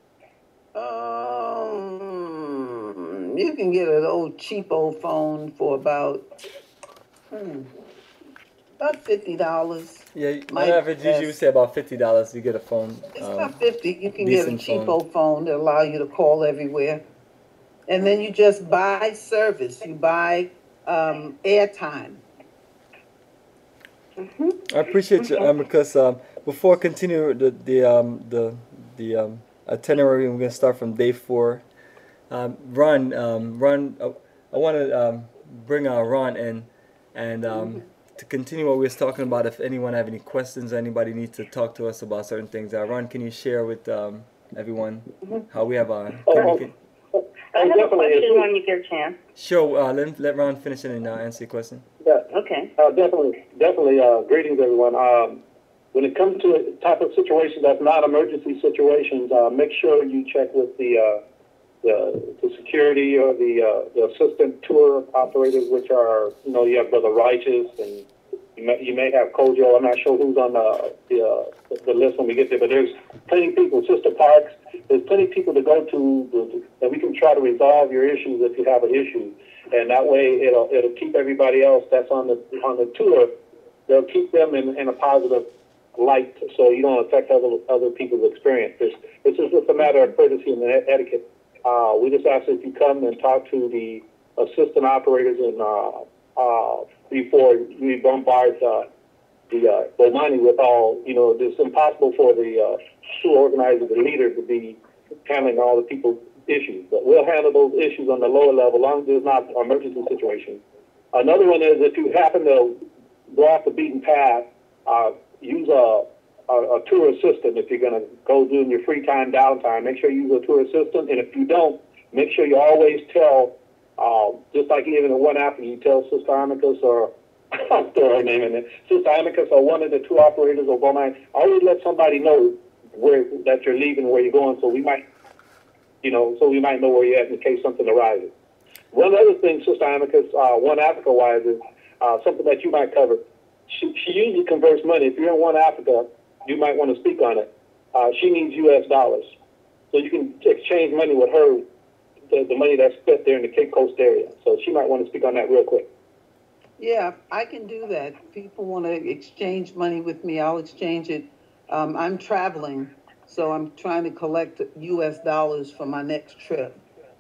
Um, you can get an old cheap old phone for about hmm, about fifty dollars. Yeah, on average, usually we say about fifty dollars. You get a phone. It's um, about fifty. You can get a cheap phone. old phone that allow you to call everywhere, and then you just buy service. You buy um, airtime. Mm-hmm. I appreciate you, um, because um, before continue the the um, the the um, itinerary, we're gonna start from day four. Um, Ron, um, Ron, uh, I want to um, bring uh, Ron in, and um, mm-hmm. to continue what we were talking about. If anyone have any questions, anybody needs to talk to us about certain things. Uh, Ron, can you share with um, everyone mm-hmm. how we have our communicate? I have a question when you get a chance. Sure. Uh, let let Ron finish it and uh, answer your question. Yeah. Okay. Uh, definitely, definitely. Uh, greetings, everyone. Um, when it comes to a type of situation that's not emergency situations, uh, make sure you check with the uh, the, the security or the uh, the assistant tour operators, which are, you know, you have Brother Righteous, and you may, you may have Kojo. I'm not sure who's on the the, uh, the list when we get there, but there's plenty of people. Sister Parks. There's plenty of people to go to, to that we can try to resolve your issues if you have an issue. And that way, it'll it'll keep everybody else that's on the on the tour. They'll keep them in, in a positive light, so you don't affect other other people's experience. This this is just a matter of courtesy and etiquette. Uh, we just ask that you come and talk to the assistant operators and uh, uh, before we bombard uh, the uh, Bomani with all. You know, it's impossible for the uh, tour organizer, the leader, to be handling all the people's issues, but we'll handle those issues on the lower level, as long as there's not an emergency situation. Another one is if you happen to go off the beaten path, uh, use a, a, a tour assistant. If you're going to go doing your free time, downtime, make sure you use a tour assistant. And if you don't, make sure you always tell, uh, just like even in One Africa, you tell Sister Amicus or I'll throw her name in there, Sister Amicus or one of the tour operators or Bomani, always let somebody know where that you're leaving, where you're going, so we might You know, so we might know where you're at in case something arises. One other thing, Sister Amicus, uh, One Africa-wise, is uh, something that you might cover. She, she usually converts money. If you're in One Africa, you might want to speak on it. Uh, she needs U S dollars. So you can exchange money with her, the, the money that's spent there in the Cape Coast area. So she might want to speak on that real quick. Yeah, I can do that. If people want to exchange money with me, I'll exchange it. Um, I'm traveling. So I'm trying to collect U S dollars for my next trip.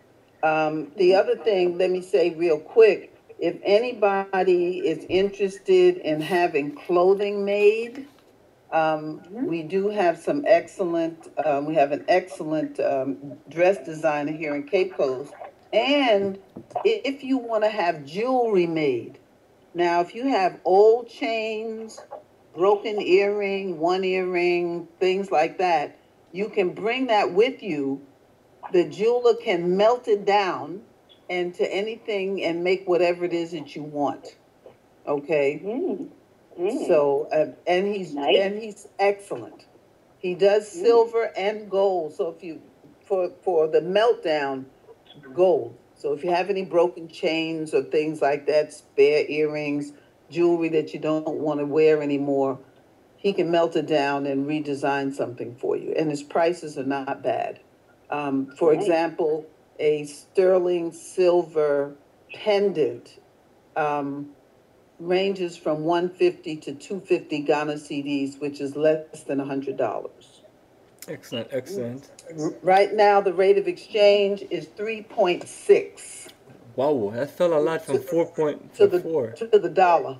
Um, the other thing, let me say real quick, if anybody is interested in having clothing made, um, mm-hmm. we do have some excellent, um, we have an excellent um, dress designer here in Cape Coast, And if you want to have jewelry made, now if you have old chains, broken earring, one earring, things like that, you can bring that with you. The jeweler can melt it down into anything and make whatever it is that you want. Okay? Mm. Mm. So, uh, and he's Nice. and he's excellent. He does silver and gold. So if you for for the meltdown, gold. So if you have any broken chains or things like that, spare earrings, jewelry that you don't want to wear anymore, he can melt it down and redesign something for you. And his prices are not bad. Um, for Nice. example, a sterling silver pendant um, ranges from one fifty to two fifty Ghana C Ds, which is less than one hundred dollars. Excellent, excellent. Right now, the rate of exchange is three point six Wow, that fell a lot from four point to to the four. to the dollar.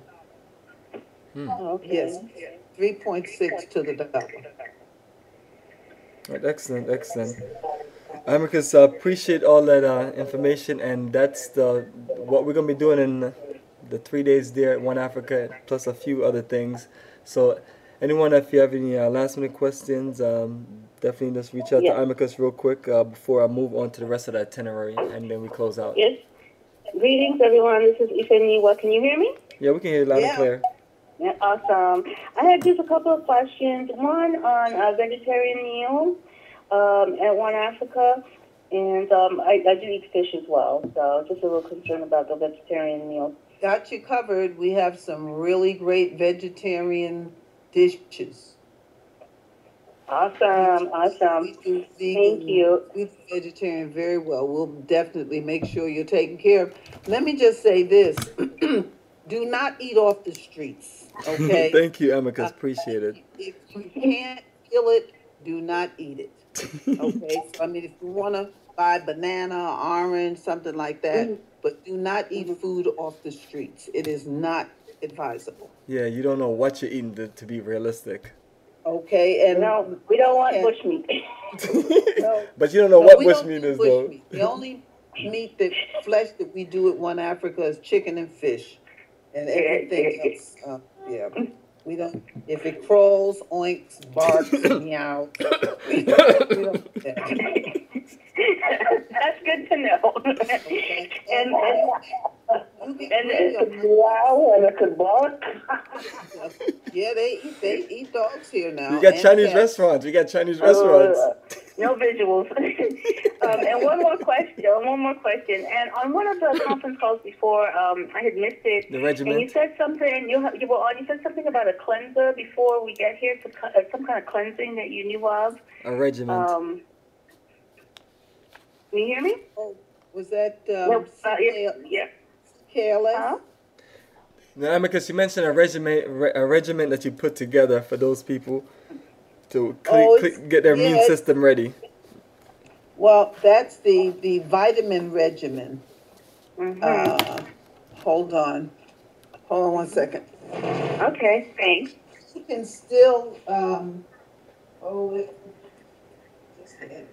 Okay. Yes, three point six to the dollar. Right, excellent, excellent. Amicus, uh, appreciate all that uh, information, and that's the what we're gonna be doing in the three days there at One Africa, plus a few other things. So, anyone, if you have any uh, last minute questions, um, definitely just reach out Yes. to Amicus real quick uh, before I move on to the rest of the itinerary, and then we close out. Yes. Greetings, everyone. This is Ifeni. What can you hear me? Yeah, we can hear you loud Yeah. and clear. Yeah, awesome. I had just a couple of questions. One on a vegetarian meal um, at One Africa, and um, I, I do eat fish as well, so just a little concerned about the vegetarian meal. Got you covered. We have some really great vegetarian dishes. Awesome, awesome. We do vegan, Thank you. we do vegetarian very well. We'll definitely make sure you're taken care of. Let me just say this. Do not eat off the streets, okay? Thank you, Amicus. Appreciate it. If you can't feel it, do not eat it. Okay, so I mean, if you want to buy banana, orange, something like that, but do not eat food off the streets. It is not advisable. Yeah, you don't know what you're eating to, to be realistic. Okay, and No, we don't want and- bushmeat. no, But you don't know no, what we bush don't meat do is, bush though. meat. The only meat that flesh that we do at One Africa is chicken and fish, and everything else. Uh, yeah, we don't. If it crawls, oinks, barks, meow, we don't, we don't do that. That's good to know. Okay. and, and, You can and bring your- it's wow and it could bark. yeah, they eat. They eat dogs here now. We got and Chinese cats. restaurants. We got Chinese restaurants. Uh, no visuals. um, and one more question. One more question. And on one of the conference calls before, um, I had missed it. The And you regiment. said something. You you were on. You said something about a cleanser before we get here. To, uh, some kind of cleansing that you knew of. A regiment. Um, can you hear me? Oh, was that um, No, uh, yeah, yeah. K L S? Huh? Now, Amicus, you mentioned a regiment, re- a regiment that you put together for those people to cle- Oh, cle- it's- get their immune yeah, it's- system ready. Well, that's the the vitamin regimen. Mm-hmm. Uh, hold on, hold on one second. Okay. Thanks. You can still um. Oh, wait. Just a minute.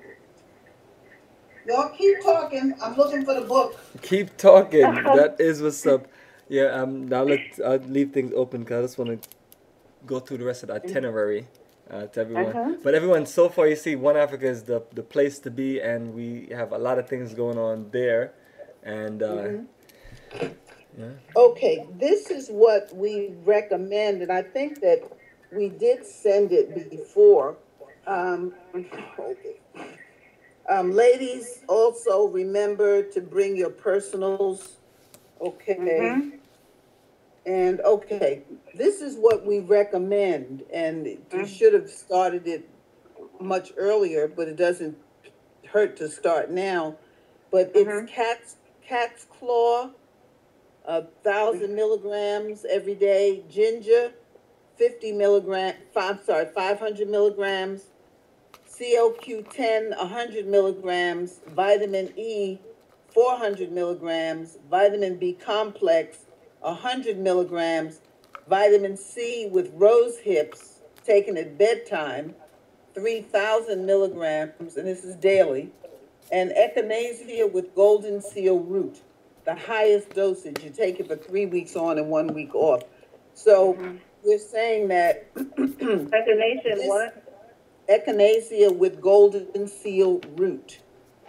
Y'all keep talking. I'm looking for the book. Keep talking. That is what's up. Yeah. Um. Now let I'll leave things open because I just want to go through the rest of the itinerary uh, to everyone. Uh-huh. But everyone, so far you see, One Africa is the the place to be, and we have a lot of things going on there, and uh, Mm-hmm. yeah. Okay, this is what we recommend, and I think that we did send it before. Um, okay. Um, ladies, also remember to bring your personals. Okay. Mhm. And okay, this is what we recommend, and you should have started it much earlier, but it doesn't hurt to start now. But it's Mhm. cat's cat's claw, a thousand milligrams every day. Ginger, fifty milligram. Five sorry, five hundred milligrams. C O Q ten, one hundred milligrams. Vitamin E, four hundred milligrams. Vitamin B complex, one hundred milligrams. Vitamin C with rose hips, taken at bedtime, three thousand milligrams, and this is daily. and echinacea with golden seal root. The highest dosage. You take it for three weeks on and one week off. So Mhm. we're saying that Echinacea and this what? echinacea with golden seal root.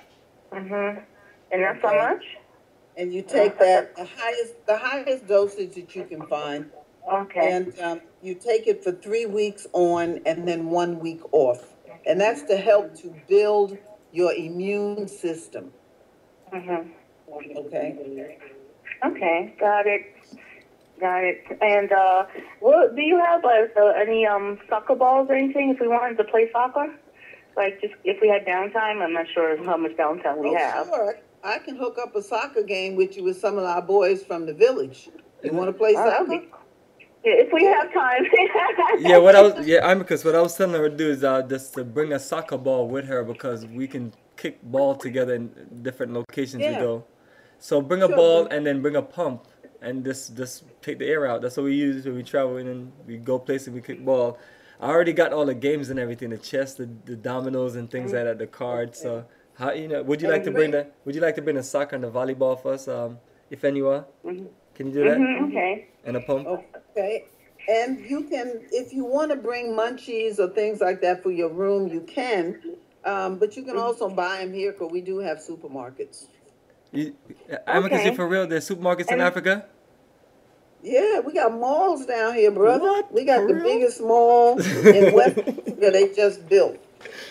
Mhm. And that's how Okay. much? And you take that the highest the highest dosage that you can find, Okay. and um, you take it for three weeks on and then one week off, and that's to help to build your immune system. Mhm. Okay. Okay. Got it. Got it. And uh, what do you have? Uh, so any um soccer balls or anything? If we wanted to play soccer, like just if we had downtime, I'm not sure how much downtime we Oh, have. sure. I can hook up a soccer game with you with some of our boys from the village. You want to play Oh, soccer? okay. Yeah, if we have time. Yeah, what I was yeah, Amicus, what I was telling her to do is uh just to bring a soccer ball with her because we can kick ball together in different locations we Yeah. go. So bring a Sure, ball bring- and then bring a pump and just just take the air out. That's what we use when we travel and then we go places we kick ball. I already got all the games and everything, the chess, the, the dominoes and things like that, the cards. So how you know would you like to bring the would you like to bring the soccer and the volleyball for us, um, if anyone? Mhm. Can you do that? Mhm. Okay. And a pump? Okay. And you can, if you want to bring munchies or things like that for your room, you can. Um, but you can also buy them here because we do have supermarkets. You, Amicus, you Okay. for real? There's supermarkets in And- Africa? Yeah, we got malls down here, brother. What? We got For the real? biggest mall in West Africa they just built.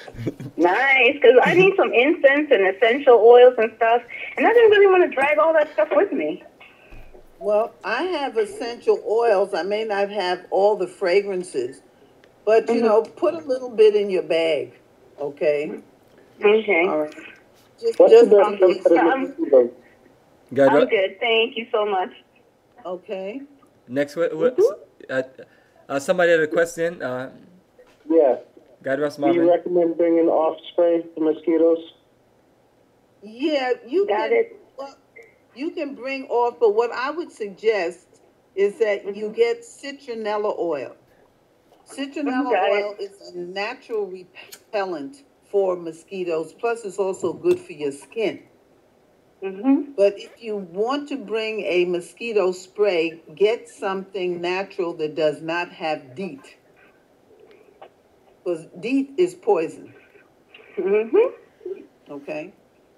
Nice, because I need some incense and essential oils and stuff, and I didn't really want to drag all that stuff with me. Well, I have essential oils. I may not have all the fragrances, but you Mhm. know, put a little bit in your bag, okay? Okay. All right. Just, What's just the in best case. for the Um, mosquitoes? Guide I'm Ra- good. Thank you so much. Okay. Next, what, what, uh, uh, somebody had a question. Uh, Yeah. Guide Ross Do you Marvin. recommend bringing off spray for mosquitoes? Yeah, you Got can. it. Well, you can bring off, but what I would suggest is that you get citronella oil. Citronella Got it. oil is a natural repellent for mosquitoes. Plus, it's also good for your skin. Mhm. But if you want to bring a mosquito spray, get something natural that does not have DEET. Because DEET is poison, Mhm. okay?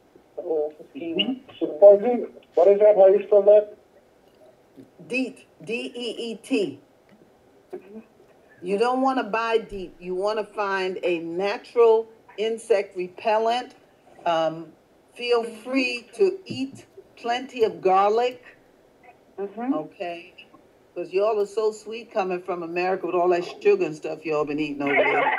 Poison? What is that? How you spell that? DEET, D E E T. You don't want to buy DEET. You want to find a natural insect repellent. Um, feel free to eat plenty of garlic, Mhm. okay? Because y'all are so sweet coming from America with all that sugar and stuff y'all been eating over there.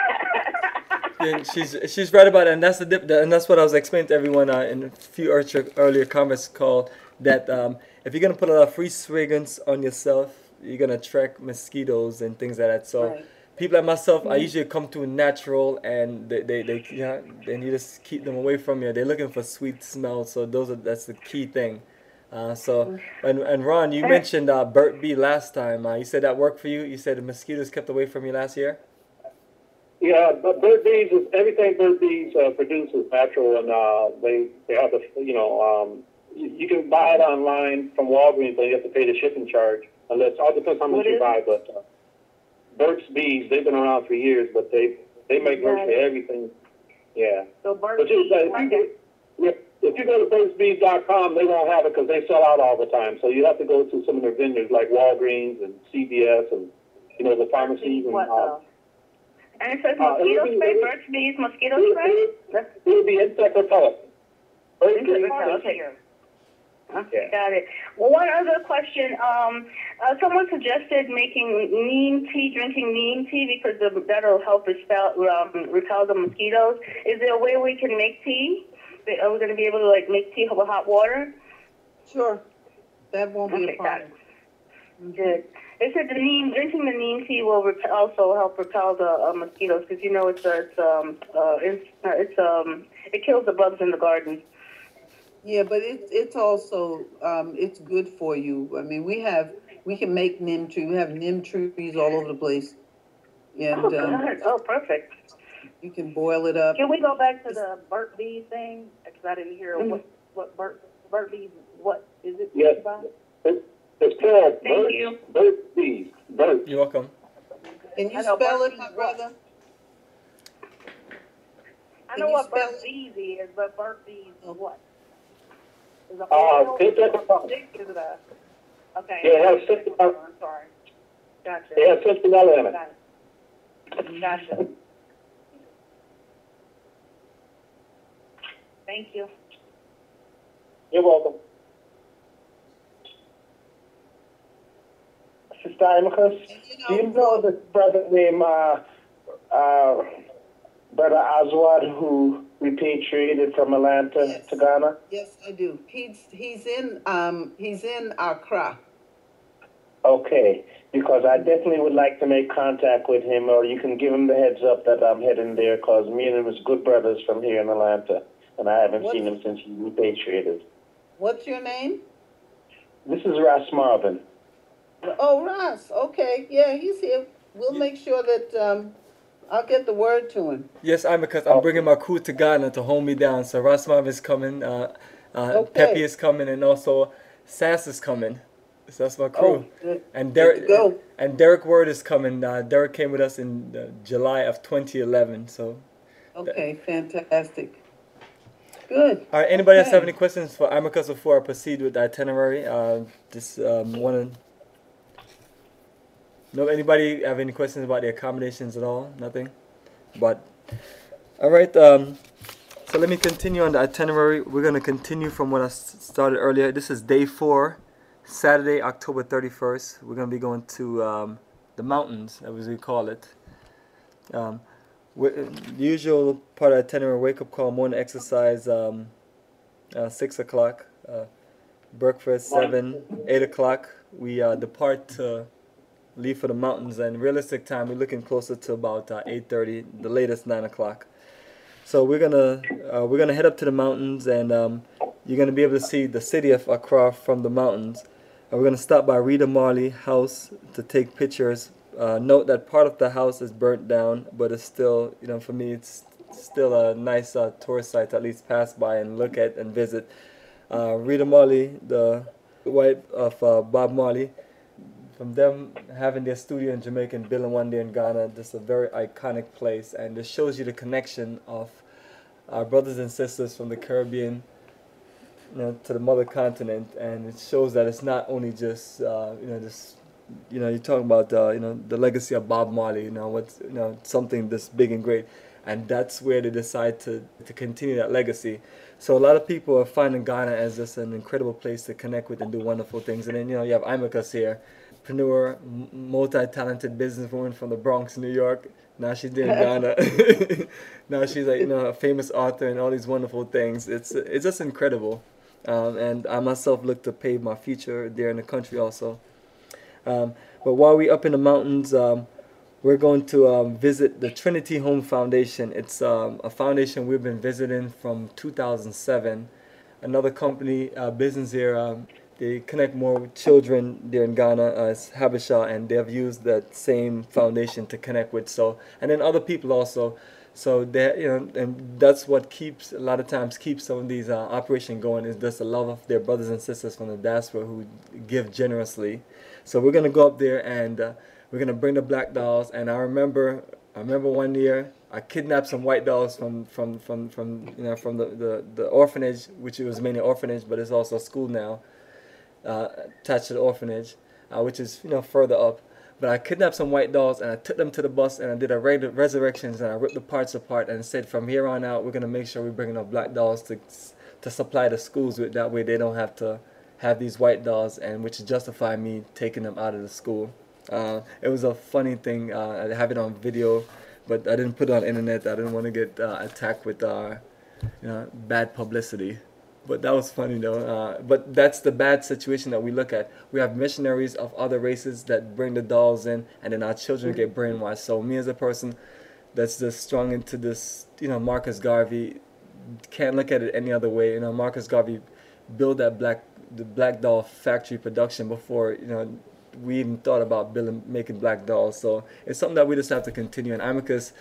Yeah, she's she's right about it, and that's the dip, and that's what I was explaining to everyone uh, in a few earlier, earlier comments called that um, if you're gonna put a lot of free fragrance on yourself, you're gonna attract mosquitoes and things like that. So Right. people like myself, I usually come to natural, and they they they you know, and you just keep them away from you. They're looking for sweet smells, so those are that's the key thing. Uh, so and and Ron, you mentioned uh, Burt Bee last time. Uh, you said that worked for you. You said the mosquitoes kept away from you last year. Yeah, but Bird Bees is everything. Bird Bees uh, produce is natural, and uh, they they have the you know um, you, you can buy it online from Walgreens, but you have to pay the shipping charge. Unless all depends how much What you is buy. But uh, Burt's Bees, they've been around for years, but they they make Got virtually it. everything. Yeah, So Burt but you, Bees, uh, if like you that. go, yeah, if you go to birds bees dot com, they won't have it because they sell out all the time. So you have to go to some of their vendors like Walgreens and C V S and you know the pharmacies and. What Uh, though? And it says Uh, it mosquito would be- spray, it would- Burt's Bees mosquito it spray? would- That's it would be insect repellent. Bird Insect Bees repellent, is- okay. Okay, Yeah. got it. Well, one other question. Um, uh, someone suggested making neem tea, drinking neem tea because the, that'll help repel, um, repel the mosquitoes. Is there a way we can make tea? Are we going to be able to like make tea with hot water? Sure. That won't be Okay, a got problem. Good. They said the neem, drinking the neem tea will repel, also help repel the uh, mosquitoes because you know it's uh, it's um uh, it's uh, it's um it kills the bugs in the garden. Yeah, but it's it's also um, it's good for you. I mean, we have we can make neem tree. We have neem trees all over the place, and Oh, um, God. Oh, perfect. You can boil it up. Can we go back to the Burt Bees thing? Because I didn't hear Mhm. what, what Burt, Burt Bees, what is it Yes. about? It, it's called Thank Burt, you. Burt Bees. Burt. You're welcome. Can you I know spell Burt it, my Bees brother? I Can know you what spell Burt it? Bees is, but Burt Bees Oh. what? Is it a Uh, oil? take that from- Is it a, okay. Yeah, it has six- I'm sorry. Gotcha. They have Cincinnati in it. Got it. Gotcha. Thank you. You're welcome. Sister Imacus, do you know this brother named uh, uh, Brother Oswald who repatriated from Atlanta Yes. to Ghana? Yes, I do. He's, he's in, um, he's in Accra. Okay, because I definitely would like to make contact with him, or you can give him the heads up that I'm heading there, because me and him is good brothers from here in Atlanta, and I haven't What's- seen him since he repatriated. What's your name? This is Ross Marvin. Oh, Ross, okay, yeah, he's here. We'll make sure that, um, I'll get the word to him. Yes, I'm because I'm bringing my crew to Ghana to hold me down. So Rasmav is coming, uh, uh, Okay. Pepe is coming, and also Sass is coming. So that's my crew. Oh, good. And Good Derek to go. and Derek Word is coming. Uh, Derek came with us in uh, July of twenty eleven. So, Okay, fantastic. Good. all right. Anybody else have Okay. any questions for Amicus before I proceed with the itinerary? Uh, just um, want to. No, anybody have any questions about the accommodations at all? Nothing. But all right. Um, so let me continue on the itinerary. We're gonna continue from what I s- started earlier. This is day four. Saturday, October thirty-first, we're going to be going to um, the mountains, as we call it. Um, we- the usual part of the itinerary, wake up call, morning exercise, um, uh, six o'clock, uh, breakfast, seven, eight o'clock. We uh, depart to leave for the mountains, and realistic time, we're looking closer to about uh, eight thirty, the latest nine o'clock. So we're gonna uh, we're gonna head up to the mountains, and um, you're gonna be able to see the city of Accra from the mountains. Uh, we're gonna stop by Rita Marley house to take pictures. Uh, note that part of the house is burnt down, but it's still, you know, for me, it's still a nice uh, tourist site to at least pass by and look at and visit. Uh, Rita Marley, the wife of uh, Bob Marley, from them having their studio in Jamaica and building one there in Ghana, this is a very iconic place, and this shows you the connection of our brothers and sisters from the Caribbean, you know, to the mother continent, and it shows that it's not only just uh, you know this, you know, you're talking about uh, you know the legacy of Bob Marley, you know, what's you know something this big and great, and that's where they decide to to continue that legacy. So a lot of people are finding Ghana as just an incredible place to connect with and do wonderful things, and then you know you have Imacus here, entrepreneur, m- multi-talented businesswoman from the Bronx, New York. Now she's there in Ghana. Now she's like, you know, a famous author and all these wonderful things. It's it's just incredible. Um, and I myself look to pave my future there in the country also. Um, but while we up in the mountains, um, we're going to um, visit the Trinity Home Foundation. It's um, a foundation we've been visiting from two thousand seven. Another company, uh, business here, um, they connect more with children there in Ghana, uh, it's Habesha, and they've used that same foundation to connect with. So, and then other people also. So that, you know, and that's what keeps a lot of times keeps some of these uh, operations going, is just the love of their brothers and sisters from the diaspora who give generously. So we're gonna go up there and uh, we're gonna bring the black dolls. And I remember, I remember one year I kidnapped some white dolls from from from, from you know from the, the the orphanage, which it was mainly orphanage, but it's also a school now uh, attached to the orphanage, uh, which is you know further up. But I kidnapped some white dolls and I took them to the bus and I did a reg- resurrections and I ripped the parts apart and said, from here on out, we're gonna make sure we bring enough black dolls to to supply the schools with. That way they don't have to have these white dolls, and which justify me taking them out of the school. Uh, it was a funny thing. Uh, I have it on video, but I didn't put it on the internet. I didn't want to get uh, attacked with uh, you know bad publicity. But that was funny though. Uh, but that's the bad situation that we look at. We have missionaries of other races that bring the dolls in, and then our children get brainwashed. So me as a person that's just strung into this, you know, Marcus Garvey, can't look at it any other way. You know, Marcus Garvey built that black the black doll factory production before you know we even thought about building making black dolls. So it's something that we just have to continue. And Amicus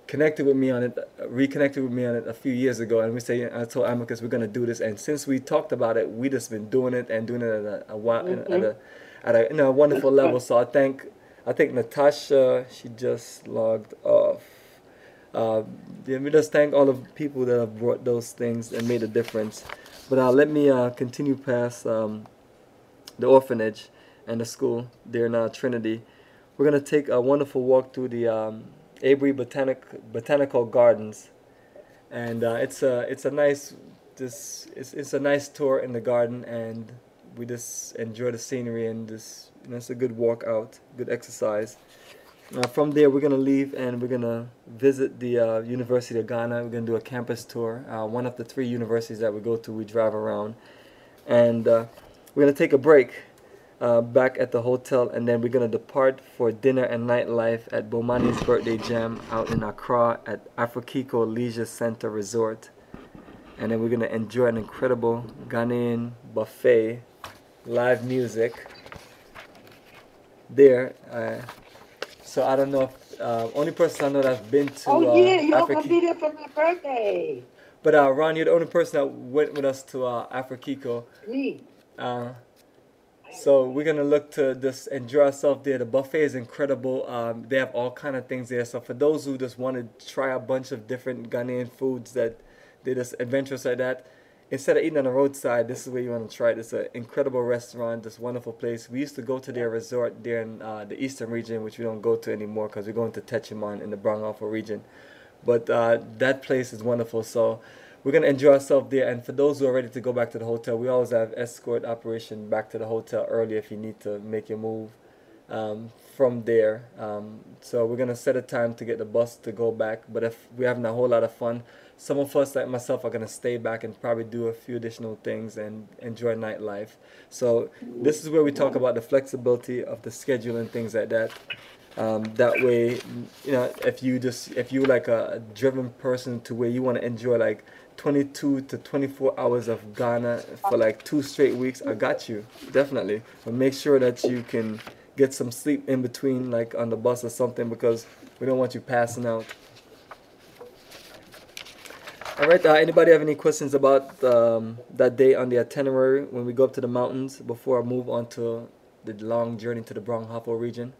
connected with me on it, uh, reconnected with me on it a few years ago, and we say I told Amicus we're gonna do this, and since we talked about it, we just been doing it and doing it at a, a, wi- Mm-hmm. at a at a you know, wonderful level. So I thank I think Natasha, she just logged off. Uh, yeah, we just thank all the people that have brought those things and made a difference. But uh, let me uh, continue past um, the orphanage and the school there in uh, Trinity. We're gonna take a wonderful walk through the um, Avery Botanic Botanical Gardens, and uh, it's a it's a nice this it's, it's a nice tour in the garden, and we just enjoy the scenery, and this you know, it's a good walk out, good exercise. Uh, from there, we're gonna leave and we're gonna visit the uh, University of Ghana. We're gonna do a campus tour. Uh, one of the three universities that we go to, we drive around, and uh, we're gonna take a break uh, back at the hotel, and then we're gonna depart for dinner and nightlife at Bomani's birthday jam out in Accra at Afrakiko Leisure Center Resort, and then we're gonna enjoy an incredible Ghanaian buffet, live music there. Uh, So I don't know if uh, only person I know that's been to. Oh uh, yeah, y'all Afro- gonna be there for my birthday. But uh, Ron, you're the only person that went with us to uh, Afrakiko. Me. Uh, so we're gonna look to just enjoy ourselves there. The buffet is incredible. Um, they have all kind of things there. So for those who just want to try a bunch of different Ghanaian foods that they just adventurous like that, instead of eating on the roadside, this is where you want to try it. It's an incredible restaurant, this wonderful place. We used to go to their resort there in uh, the eastern region, which we don't go to anymore because we're going to Techiman in the Brong-Ahafo region. But uh, that place is wonderful, so we're going to enjoy ourselves there. And for those who are ready to go back to the hotel, we always have escort operation back to the hotel early if you need to make your move um, from there. Um, so we're going to set a time to get the bus to go back. But if we're having a whole lot of fun, some of us, like myself, are going to stay back and probably do a few additional things and enjoy nightlife. So this is where we talk about the flexibility of the schedule and things like that. Um, that way, you know, if you just, if you're like a, a driven person to where you want to enjoy like twenty-two to twenty-four hours of Ghana for like two straight weeks, I got you, definitely. But make sure that you can get some sleep in between, like on the bus or something, because we don't want you passing out. All right, uh, anybody have any questions about um, that day on the itinerary when we go up to the mountains before I move on to the long journey to the Brong-Ahafo region?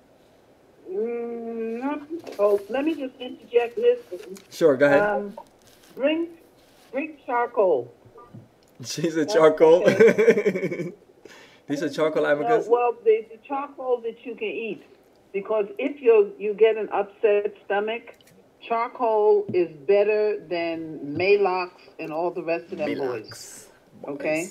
Mm, no. Oh, let me just interject this. Sure, go ahead. Um, bring, bring charcoal. She's a charcoal. These are charcoal No, amicus? well, the, the charcoal that you can eat, because if you you get an upset stomach, charcoal is better than Malox and all the rest of them boys. Okay?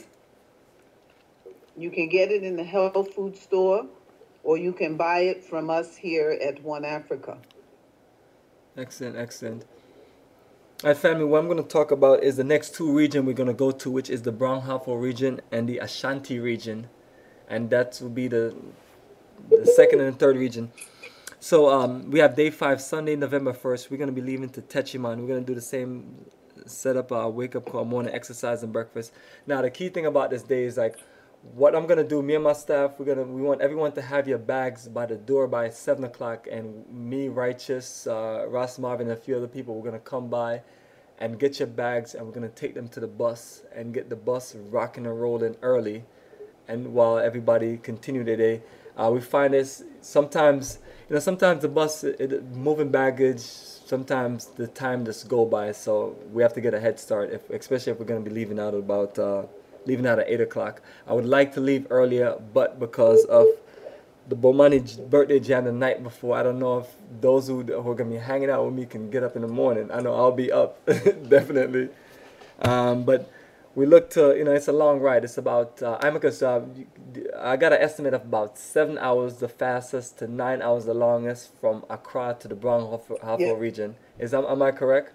You can get it in the health food store, or you can buy it from us here at One Africa. Excellent, excellent. All right, family, what I'm going to talk about is the next two regions we're going to go to, which is the Brong-Ahafo region and the Ashanti region. And that will be the, the second and the third region. So um, we have day five, Sunday, November first. We're going to be leaving to Techiman. We're going to do the same setup, uh, wake up call, morning exercise and breakfast. Now, the key thing about this day is like, what I'm going to do, me and my staff, we're gonna, we want everyone to have your bags by the door by seven o'clock. And me, Righteous, uh, Ross Marvin, and a few other people, we're going to come by and get your bags, and we're going to take them to the bus and get the bus rocking and rolling early. And while everybody continue their day, uh, we find this sometimes, you know, sometimes the bus, it, it, moving baggage, sometimes the time just go by. So we have to get a head start, if, especially if we're going to be leaving out about, uh, leaving out at eight o'clock. I would like to leave earlier, but because of the Bomani birthday jam the night before, I don't know if those who, who are going to be hanging out with me can get up in the morning. I know I'll be up, definitely. Um, but we look to, you know, it's a long ride. It's about, uh, Amicus, uh, I got an estimate of about seven hours the fastest to nine hours the longest from Accra to the Brong-Ahafo Yeah. region. Is that, am I correct?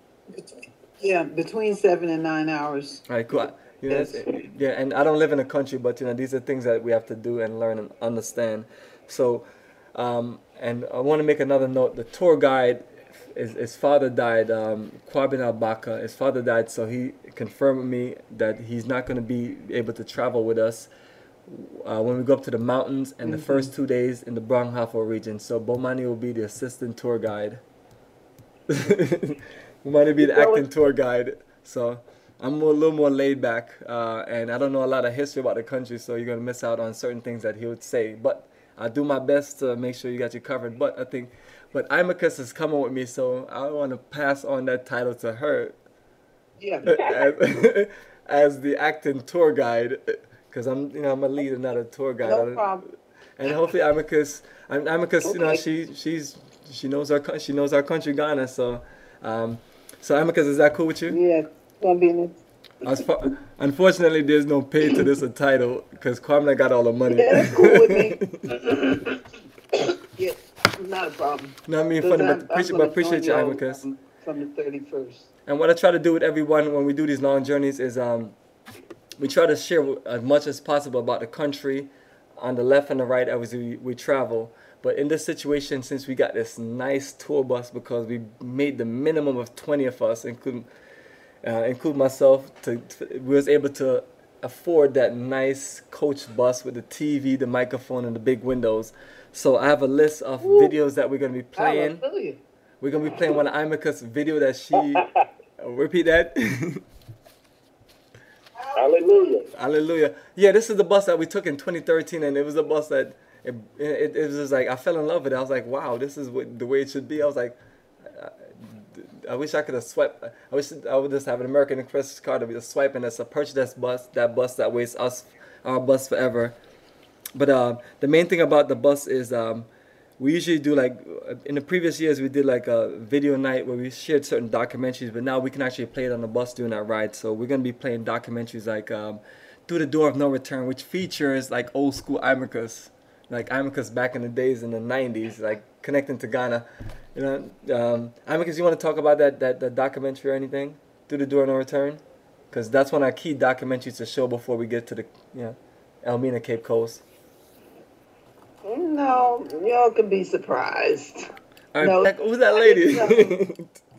Yeah, between seven and nine hours. All right, cool. You know, Yes. it's- yeah, and I don't live in the country, but you know, these are things that we have to do and learn and understand. So, um, and I want to make another note. The tour guide, his, his father died, um, Kwabin Al-Baka. His father died, so he confirmed with me that he's not going to be able to travel with us uh, when we go up to the mountains and Mm-hmm. the first two days in the Brong-Ahafo region. So Bomani will be the assistant tour guide. we might be the So acting it's- tour guide. So I'm a little more laid back, uh, and I don't know a lot of history about the country, so you're gonna miss out on certain things that he would say. But I do my best to make sure you got you covered. But I think, but Imacus is coming with me, so I want to pass on that title to her Yeah. as, as the acting tour guide, because I'm, you know, I'm a leader, not a tour guide. No problem. And hopefully Imacus, Im- Imacus, you know, Okay. she she's she knows our coun- she knows our country, Ghana. So, um, so Imacus, is that cool with you? Yeah, it's gonna be in it. As far, unfortunately, there's no pay to this a title because Kwame got all the money. Yeah, that's cool with me. Yeah, not a problem. Not being Because funny, I'm- but I'm appreciate, gonna but appreciate you, join y'all, Imacus. um, From the thirty-first. And what I try to do with everyone when we do these long journeys is um, we try to share as much as possible about the country on the left and the right as we, we travel. But in this situation, since we got this nice tour bus because we made the minimum of twenty of us, including uh, include myself, to, to we was able to afford that nice coach bus with the T V, the microphone, and the big windows. So I have a list of Woo. videos that we're gonna be playing. Hallelujah. We're gonna be playing one of Imacus' video that she. uh, repeat that. Hallelujah. Hallelujah. Yeah, this is the bus that we took in twenty thirteen, and it was a bus that it, it, it was just like I fell in love with it. I was like, wow, this is what the way it should be. I was like, I, I wish I could have swiped. I wish I would just have an American Express card to be a swipe and that's a purchase that bus. That bus that waits us, our bus forever. But uh, the main thing about the bus is um, we usually do like in the previous years we did like a video night where we shared certain documentaries, but now we can actually play it on the bus during that ride. So we're gonna be playing documentaries like um, Through the Door of No Return, which features like old school Imacus, like Imacus back in the days in the nineties, like connecting to Ghana. You know, um, Imacus, you want to talk about that, that that documentary or anything? Through the Door of No Return, because that's one of our key documentaries to show before we get to the you know Elmina Cape Coast. No, y'all can be surprised. All right, No. Beck, who's that lady?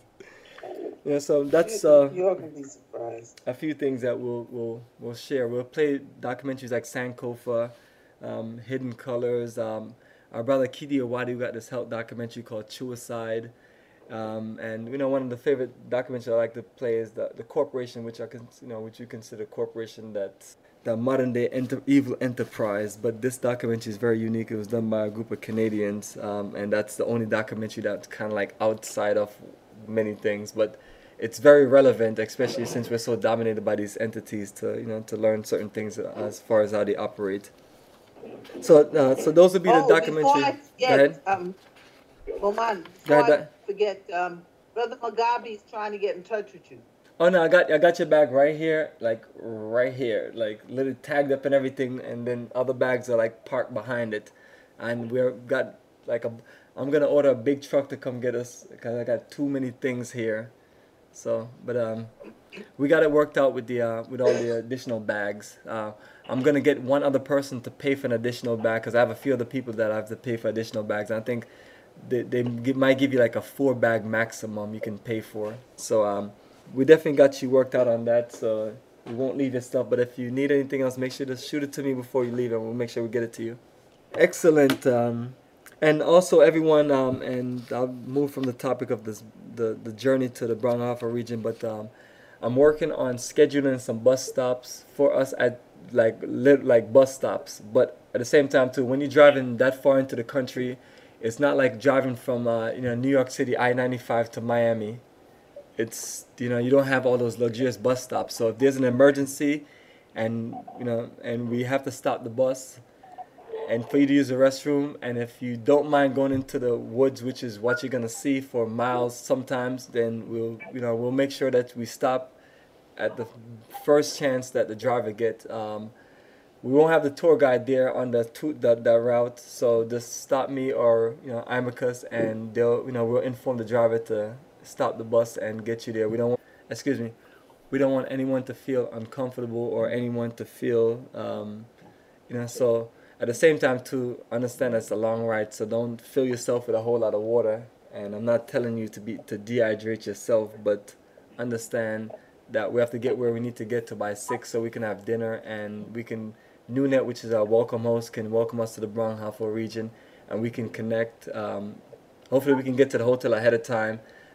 Yeah, so that's uh, Y'all can be surprised. a few things that we'll we'll we'll share. We'll play documentaries like Sankofa, um, Hidden Colors. Um, our brother Kidi Awadi got this health documentary called Suicide. Um, and you know one of the favorite documentaries I like to play is the the corporation, which I can you know which you consider corporation that's the modern day enter, evil enterprise. But this documentary is very unique. It was done by a group of Canadians, um, and that's the only documentary that's kind of like outside of many things, but it's very relevant, especially since we're so dominated by these entities to you know to learn certain things as far as how they operate. So, uh, so those would be the Oh, documentary. before I Go forget, ahead. um, Roman, Go before ahead, I forget, um, Brother Mugabe is trying to get in touch with you. Oh no, I got I got your bag right here, like right here, like literally tagged up and everything, and then other bags are like parked behind it, and we're got like a. I'm gonna order a big truck to come get us because I got too many things here. So, but um, we got it worked out with the uh, with all the additional bags. Uh, I'm gonna get one other person to pay for an additional bag because I have a few other people that I have to pay for additional bags. And I think they they give, might give you like a four bag maximum you can pay for. So um, we definitely got you worked out on that. So we won't leave your stuff. But if you need anything else, make sure to shoot it to me before you leave, and we'll make sure we get it to you. Excellent. Um, And also everyone, um, and I'll move from the topic of this, the, the journey to the Brong-Ahafo region, but um, I'm working on scheduling some bus stops for us at like lit, like bus stops. But at the same time too, when you're driving that far into the country, it's not like driving from uh, you know New York City I ninety-five to Miami. It's you know you don't have all those luxurious bus stops. So if there's an emergency, and you know and we have to stop the bus, and for you to use the restroom, and if you don't mind going into the woods, which is what you're gonna see for miles sometimes, then we'll you know we'll make sure that we stop at the first chance that the driver gets. Um, we won't have the tour guide there on the to, the, the route, so just stop me or you know Imacus, and they'll you know we'll inform the driver to stop the bus and get you there. We don't want, excuse me, we don't want anyone to feel uncomfortable or anyone to feel um, you know so. At the same time, to understand it's a long ride, so don't fill yourself with a whole lot of water. And I'm not telling you to be to dehydrate yourself, but understand that we have to get where we need to get to by six, so we can have dinner, and we can Nunet, which is our welcome host, can welcome us to the Brong-Ahafo region, and we can connect. Um, hopefully, we can get to the hotel ahead of time,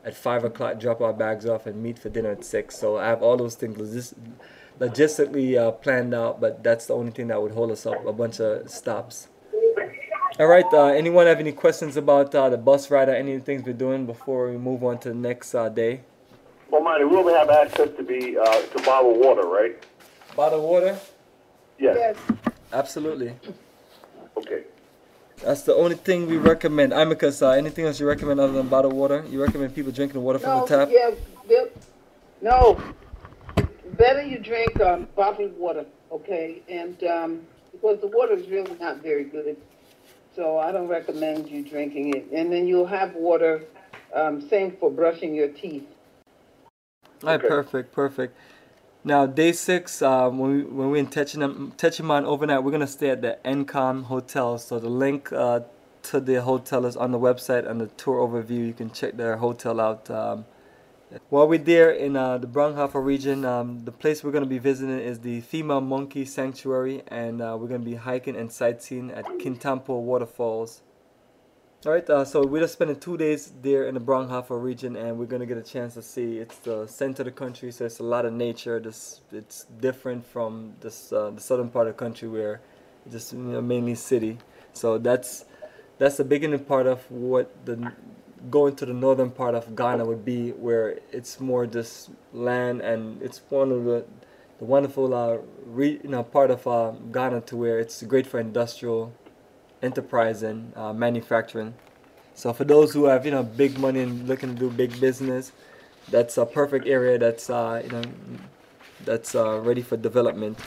at five o'clock, drop our bags off, and meet for dinner at six. So I have all those things logis- logistically uh, planned out, but that's the only thing that would hold us up, a bunch of stops. All right, uh, anyone have any questions about uh, the bus ride or any things we're doing before we move on to the next uh, day? Well, Monty, we'll have access to be uh, to bottled water, right? Bottled water? Yes. Yes. Absolutely. Okay. That's the only thing we recommend. Amicus, uh, anything else you recommend other than bottled water? You recommend people drinking water from No, the tap? yeah, Bill, no. Better you drink um, bottled water, okay? And um, because the water is really not very good, so I don't recommend you drinking it. And then you'll have water. Um, same for brushing your teeth. All right, Okay. perfect, perfect. Now, day six, um, when, we, when we're in Techiman, Techiman overnight, we're going to stay at the Encom Hotel. So the link uh, to the hotel is on the website and the tour overview. You can check their hotel out. Um, while we're there in uh, the Bronghafa region, um, the place we're going to be visiting is the Female Monkey Sanctuary, and uh, we're going to be hiking and sightseeing at Kintampo Waterfalls. All right, uh, so we're just spending two days there in the Bronghafa region, and we're gonna get a chance to see. It's the center of the country, so it's a lot of nature. This it's different from this uh, the southern part of the country where it's just, you know, mainly city. So that's that's the beginning part of what the going to the northern part of Ghana would be, where it's more just land, and it's one of the the wonderful uh, re, you know part of uh, Ghana to where it's great for industrial enterprise and uh, manufacturing. So for those who have, you know, big money and looking to do big business, that's a perfect area that's uh, you know that's uh, ready for development.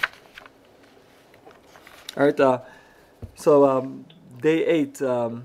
All right, uh, so um, day eight, um,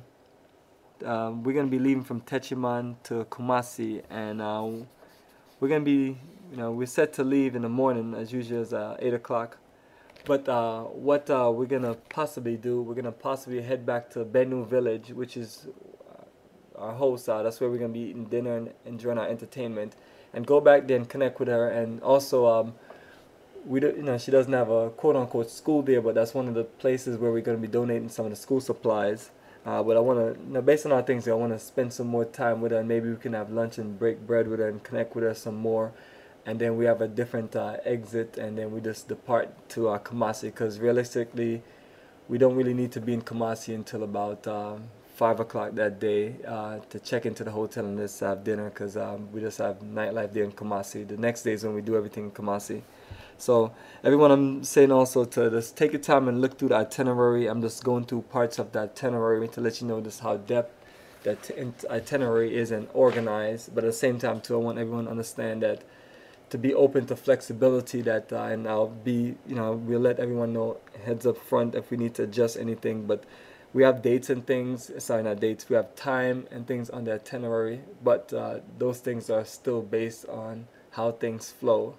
uh, we're gonna be leaving from Techiman to Kumasi, and uh, we're gonna be, you know, we're set to leave in the morning as usual, as uh, eight o'clock. But uh, what uh, we're gonna possibly do, we're gonna possibly head back to Benue Village, which is uh, our host. Uh, that's where we're gonna be eating dinner and enjoying our entertainment, and go back there and connect with her. And also, um, we do, you know, she doesn't have a quote unquote school there, but that's one of the places where we're gonna be donating some of the school supplies. Uh, but I wanna, you know, based on our things, I wanna spend some more time with her, and maybe we can have lunch and break bread with her and connect with her some more. And then we have a different uh, exit, and then we just depart to uh, Kumasi, because realistically we don't really need to be in Kumasi until about um, five o'clock that day uh, to check into the hotel and just have dinner, because um, we just have nightlife there in Kumasi. The next day is when we do everything in Kumasi. So everyone, I'm saying also to just take your time and look through the itinerary. I'm just going through parts of the itinerary to let you know just how depth that itinerary is and organized, but at the same time too, I want everyone to understand that to be open to flexibility, that uh, and I'll be, you know, we'll let everyone know heads up front if we need to adjust anything. But we have dates and things, sorry, not dates, we have time and things on the itinerary, but uh, those things are still based on how things flow.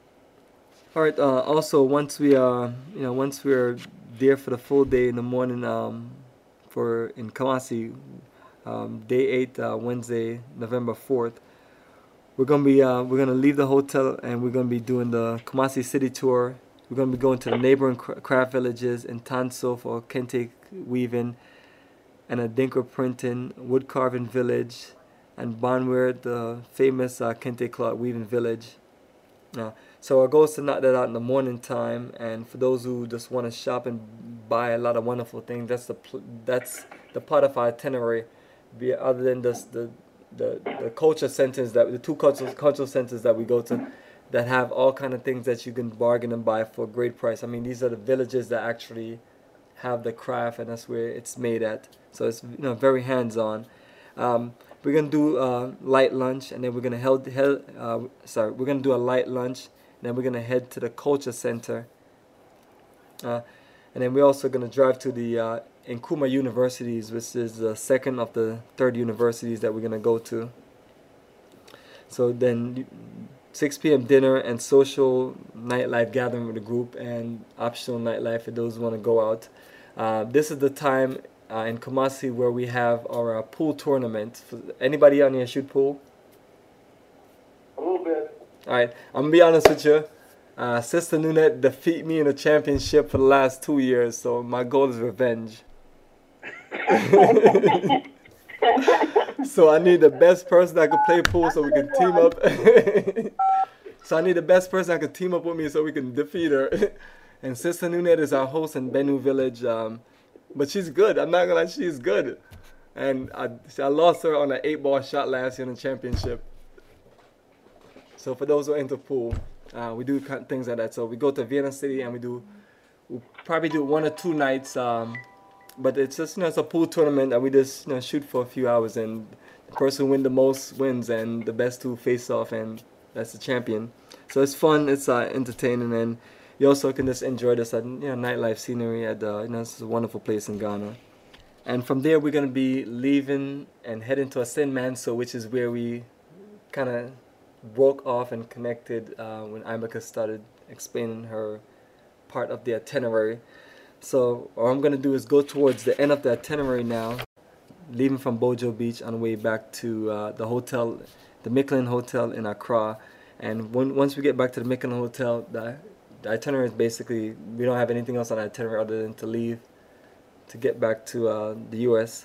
All right, uh, also once we uh, you know, once we're there for the full day in the morning, um, for in Kumasi, um, day eight, uh, Wednesday, November fourth, We're gonna be uh, we're gonna leave the hotel, and we're gonna be doing the Kumasi city tour. We're gonna be going to the neighboring craft villages in Tanso for kente weaving, and a Dinka printing, wood carving village, and Banwer, the famous uh, kente cloth weaving village. Uh, so our goal is to knock that out in the morning time. And for those who just want to shop and buy a lot of wonderful things, that's the pl- that's the part of our itinerary. Be other than just the The, the culture centers, that the two cultural cultural centers that we go to, that have all kind of things that you can bargain and buy for a great price. I mean, these are the villages that actually have the craft, and that's where it's made at. So it's, you know, very hands-on. Um, we're gonna do uh, light lunch, and then we're gonna head, head uh, sorry, we're gonna do a light lunch, and then we're gonna head to the culture center, uh, and then we're also gonna drive to the uh, Nkrumah Universities, which is the second of the third universities that we're gonna go to. So then six p m dinner and social nightlife gathering with the group, and optional nightlife for those who want to go out. Uh, this is the time uh, in Kumasi where we have our uh, pool tournament. For anybody on here shoot pool? A little bit. All right, I'm gonna be honest with you. Uh, Sister Nunet defeat me in the championship for the last two years, so my goal is revenge. So I need the best person that could play pool so we can team up. So I need the best person that could team up with me so we can defeat her. And Sister Nunez is our host in Benue Village. Um, but she's good. I'm not gonna lie, she's good. And I, I lost her on an eight ball shot last year in the championship. So for those who are into pool, uh, we do things like that. So we go to Vienna City and we do, we probably do one or two nights. Um, but it's just, you know, it's a pool tournament and we just, you know, shoot for a few hours and the person who wins the most wins and the best two face off and that's the champion. So it's fun, it's uh, entertaining, and you also can just enjoy this, uh, you know, nightlife scenery at the, you know, it's a wonderful place in Ghana. And from there we're gonna be leaving and heading to Asin Manso, which is where we kind of broke off and connected uh, when Imika started explaining her part of the itinerary. So what I'm gonna do is go towards the end of the itinerary now, leaving from Bojo Beach on the way back to uh, the hotel, the Michelin Hotel in Accra. And when, once we get back to the Michelin Hotel, the, the itinerary is basically, we don't have anything else on the itinerary other than to leave to get back to uh, the U S.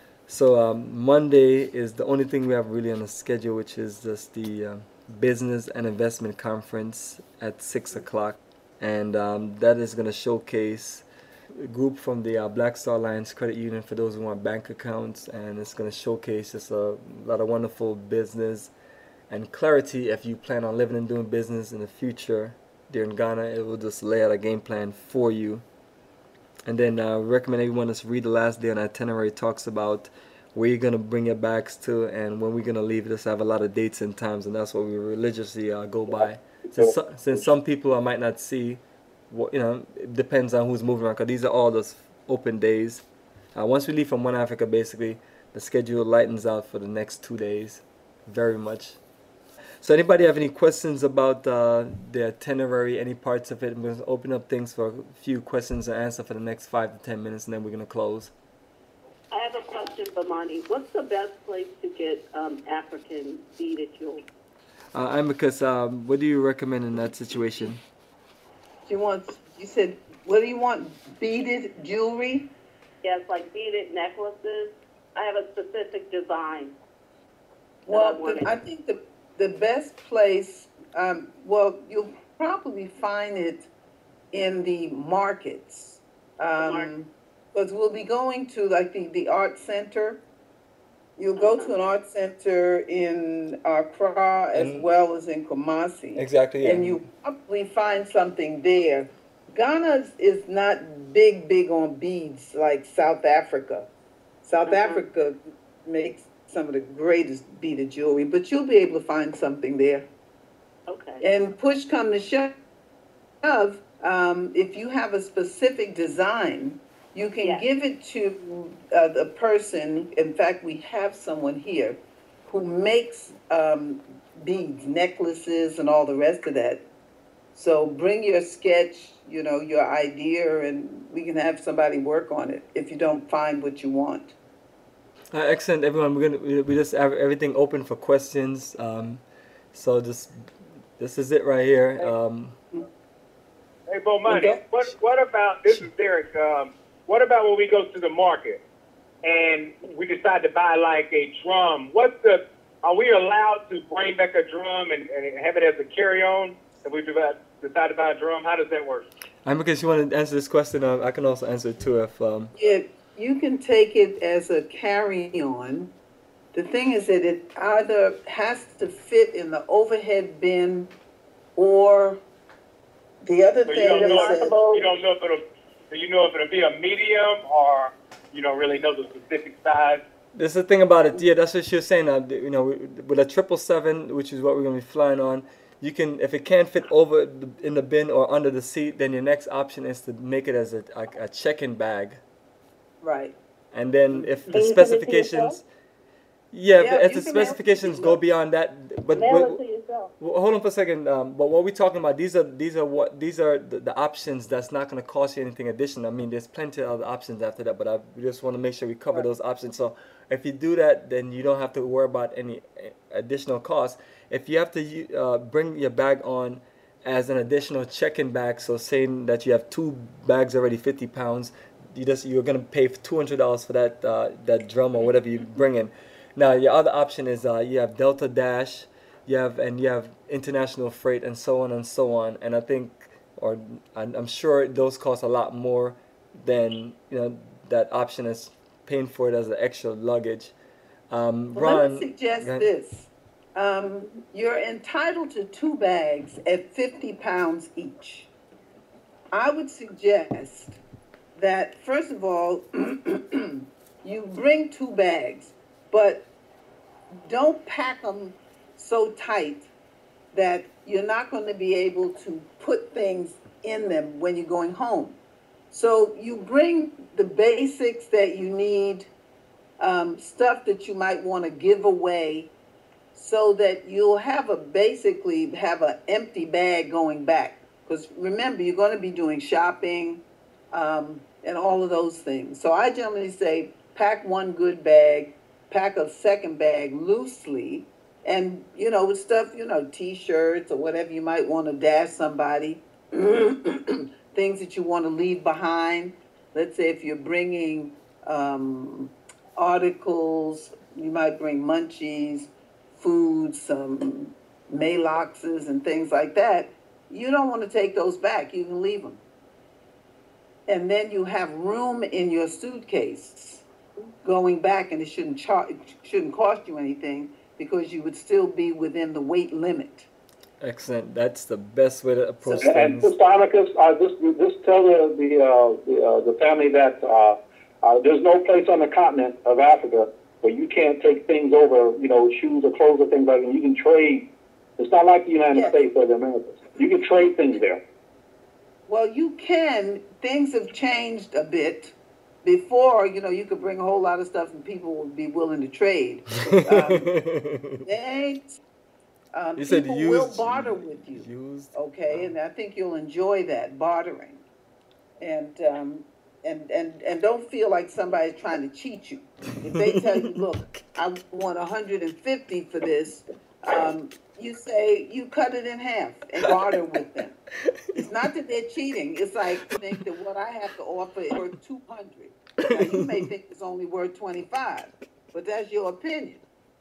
So um, Monday is the only thing we have really on the schedule, which is just the uh, Business and Investment Conference at six o'clock. And um, that is going to showcase a group from the uh, Black Star Alliance Credit Union for those who want bank accounts. And it's going to showcase just a lot of wonderful business and clarity if you plan on living and doing business in the future there in Ghana. It will just lay out a game plan for you. And then I uh, recommend everyone just read the last day on the itinerary. It talks about where you're going to bring your bags to and when we're going to leave. Just have a lot of dates and times, and that's what we religiously uh, go by. Since, so, since some people I might not see, what, you know, it depends on who's moving around, because these are all those open days. Uh, once we leave from One Africa, basically, the schedule lightens out for the next two days very much. So anybody have any questions about uh, the itinerary, any parts of it? I'm going to open up things for a few questions and answer for the next five to ten minutes, and then we're going to close. I have a question for Monty. What's the best place to get um, African beaded jewelry? Uh, I'm because, um, what do you recommend in that situation? She wants, you said, what do you want? Beaded jewelry? Yes, like beaded necklaces. I have a specific design. Well, the, I think the the best place, um, well, you'll probably find it in the markets. Um, because we'll be going to like the, the art center. You'll go to an art center in Accra as And- well as in Kumasi. Exactly, yeah. And you probably find something there. Ghana is not big, big on beads like South Africa. South Uh-huh. Africa makes some of the greatest beaded jewelry, but you'll be able to find something there. Okay. And push come to shove, um, if you have a specific design, you can Yes. give it to uh, the person. In fact, we have someone here who makes um, beads, necklaces, and all the rest of that. So bring your sketch, you know, your idea, and we can have somebody work on it if you don't find what you want. Uh, excellent, everyone. We're gonna we, we just have everything open for questions. Um, so just this is it right here. Um, Hey, Bomani, Okay. what what about this is Derek? Um, what about when we go to the market and we decide to buy like a drum? What's the are we allowed to bring back a drum and, and have it as a carry-on if we decide decide to buy a drum? How does that work? I'm because you want to answer this question. Uh, I can also answer it too if. Um, It, you can take it as a carry-on. The thing is that it either has to fit in the overhead bin, or the other So you thing don't know is if, that, you don't know if it'll do you know if it'll be a medium or you don't really know the specific size. This is the thing about it. Yeah, that's what she was saying. Uh, you know, with a triple seven, which is what we're gonna be flying on, you can, if it can't fit over the, in the bin or under the seat, then your next option is to make it as a, a, a check-in bag. right. And then if the Can you send it to specifications, yourself? yeah, Yeah, if you the can mail it to specifications go yourself. beyond that, but Mail what- it to yourself. well, hold on for a second. Um, but what we're talking about, these are these are what these are the, the options that's not going to cost you anything additional. I mean, there's plenty of other options after that, but I we just want to make sure we cover those options. So if you do that, then you don't have to worry about any eh, additional cost. If you have to u- uh, bring your bag on as an additional check-in bag, so saying that you have two bags already fifty pounds, you just you're gonna pay two hundred dollars for that uh, that drum or whatever you bring in. Now your other option is uh, you have Delta Dash, you have and you have international freight and so on and so on. And I think, or I'm I'm sure those cost a lot more than you know that option is paying for it as an extra luggage. Um, Well, let Ron, me suggest go ahead. this. Um, you're entitled to two bags at fifty pounds each. I would suggest that, first of all, you bring two bags, but don't pack them so tight that you're not going to be able to put things in them when you're going home. So you bring the basics that you need, um, stuff that you might want to give away, so that you'll have a basically have an empty bag going back. Because remember, you're going to be doing shopping um, and all of those things. So I generally say pack one good bag, pack a second bag loosely, and, you know, with stuff, you know, T-shirts or whatever you might want to dash somebody, things that you want to leave behind. Let's say if you're bringing um, articles, you might bring munchies, food, some mailboxes and things like that. You don't want to take those back. You can leave them. And then you have room in your suitcase going back, and it shouldn't char- it shouldn't cost you anything because you would still be within the weight limit. Excellent. That's the best way to approach And, and things. Mister Amicus, uh, just, just tell the the, uh, the, uh, the family that uh, uh, there's no place on the continent of Africa where you can't take things over, you know, shoes or clothes or things like that. You can trade. It's not like the United Yes. States or the Americas. You can trade things there. Well, you can. Things have changed a bit. Before, you know, you could bring a whole lot of stuff and people would be willing to trade. Um, they ain't. Um, You said people used- will barter with you. Used. Okay, and I think you'll enjoy that bartering, and um, and and and don't feel like somebody's trying to cheat you. If they tell you, look, I want one hundred fifty for this, um, you say you cut it in half and barter with them. It's not that they're cheating. It's like you think that what I have to offer is worth two hundred. Now you may think it's only worth twenty-five, but that's your opinion.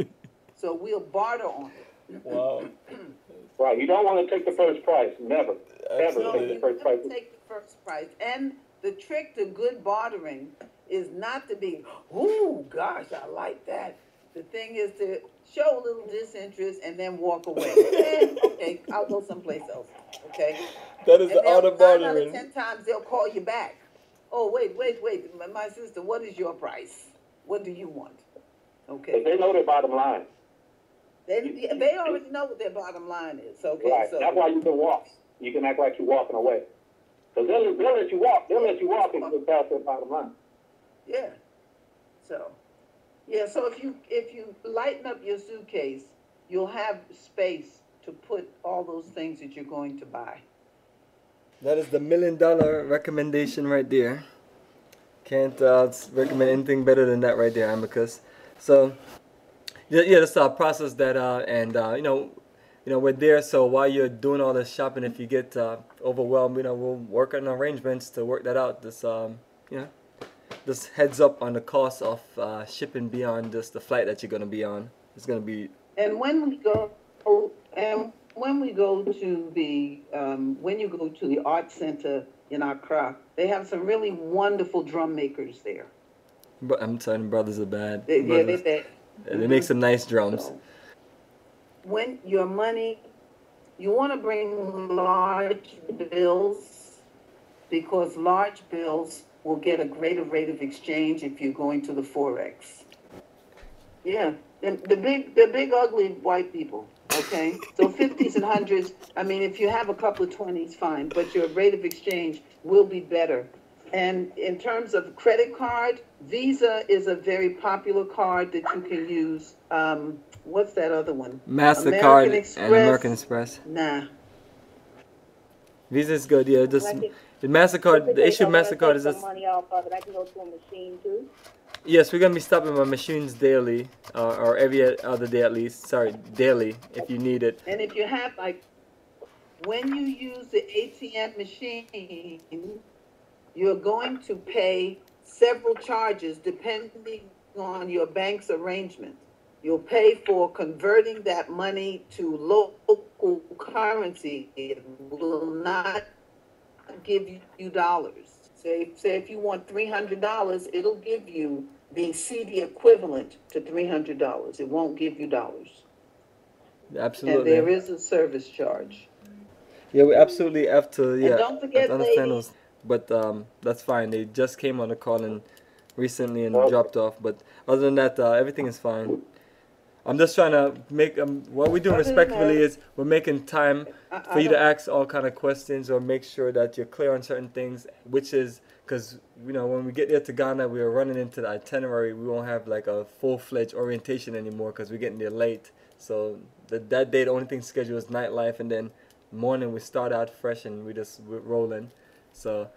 So we'll barter on it. Wow. Right. You don't want to take the first price. Never. Ever No, take the you first never price. take the first price. And the trick to good bartering is not to be, ooh, gosh, I like that. The thing is to show a little disinterest and then walk away. Eh, okay, I'll go someplace else. Okay. That is And the art they'll- of nine out of bartering. ten times they'll call you back. Oh, wait, wait, wait. My, my sister, what is your price? What do you want? Okay. Because they know their bottom line. They, they already know what their bottom line is. Okay. Right. So That's why you can walk. You can act like you're walking away. Because they'll, they'll let you walk. They'll let you walk if you pass their bottom line. yeah. So yeah. So if you if you lighten up your suitcase, you'll have space to put all those things that you're going to buy. That is the million dollar recommendation right there. Can't uh, recommend anything better than that right there, Amicus. So, yeah, yeah, that's our process that, uh, and uh, you know, you know, we're there. So while you're doing all this shopping, if you get uh, overwhelmed, you know, we'll work on arrangements to work that out. This, um, you know, this heads up on the cost of uh, shipping beyond just the flight that you're gonna be on. It's gonna be. And when we go, and when we go to the, um, when you go to the art center in Accra, they have some really wonderful drum makers there. But I'm telling you, brothers are bad. They, yeah, they, Brothers- they, they make some nice drums. So, when your money, you want to bring large bills, because large bills will get a greater rate of exchange if you're going to the Forex. Yeah, the, the big, the big ugly white people. Okay, so fifties and hundreds. I mean, if you have a couple of twenties, fine, but your rate of exchange will be better. And in terms of credit card, Visa is a very popular card that you can use. Um, what's that other one? MasterCard American and American Express. Express. Nah. Visa is good, yeah. Just Like it- the MasterCard, the Typically, issue if of I wanna MasterCard take is some just. money off of it, I can go to a machine too. Yes, we're gonna be stopping by machines daily, uh, or every other day at least. Sorry, daily if you need it. And if you have, like, when you use the A T M machine, you're going to pay several charges depending on your bank's arrangement. You'll pay for converting that money to local currency. It will not give you dollars. Say, say if you want three hundred dollars, it'll give you the C D equivalent to three hundred dollars. It won't give you dollars. Absolutely. And there is a service charge. Yeah, we absolutely have to. Yeah, And don't forget, understand ladies, those. But um, that's fine. They just came on the call and recently and Okay. dropped off. But other than that, uh, everything is fine. I'm just trying to make um, what we're doing Other than respectfully that- is we're making time I- for I you to don't- ask all kind of questions or make sure that you're clear on certain things, which is because you know when we get there to Ghana, we are running into the itinerary. We won't have like a full-fledged orientation anymore because we're getting there late. So the, that day, the only thing scheduled is nightlife, and then morning we start out fresh and we just we're rolling. So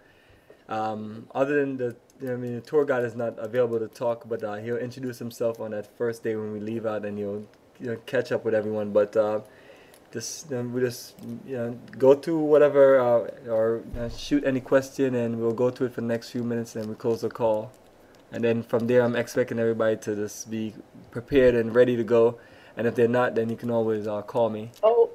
um, other than the, I mean, the tour guide is not available to talk, but uh, he'll introduce himself on that first day when we leave out, and he'll you know, catch up with everyone. But uh, just um, we just you know go through whatever uh, or uh, shoot any question, and we'll go through it for the next few minutes, and we close the call. And then from there, I'm expecting everybody to just be prepared and ready to go. And if they're not, then you can always uh, call me. Oh,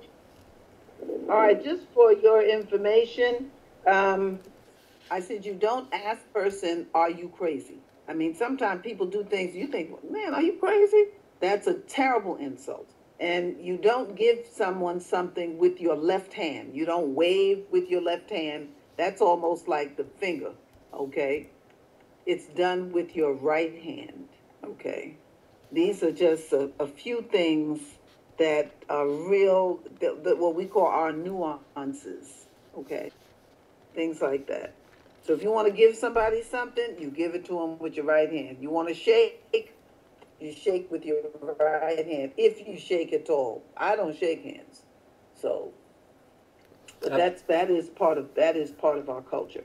all right, just for your information, um, I said you don't ask person, are you crazy? I mean, sometimes people do things, you think, man, are you crazy? That's a terrible insult. And you don't give someone something with your left hand. You don't wave with your left hand. That's almost like the finger, okay? It's done with your right hand, okay? These are just a, a few things that are real, that, that what we call our nuances, okay? Things like that. So if you want to give somebody something, you give it to them with your right hand. You want to shake, you shake with your right hand, if you shake at all. I don't shake hands. So, but that's, that is part of, that is part of our culture.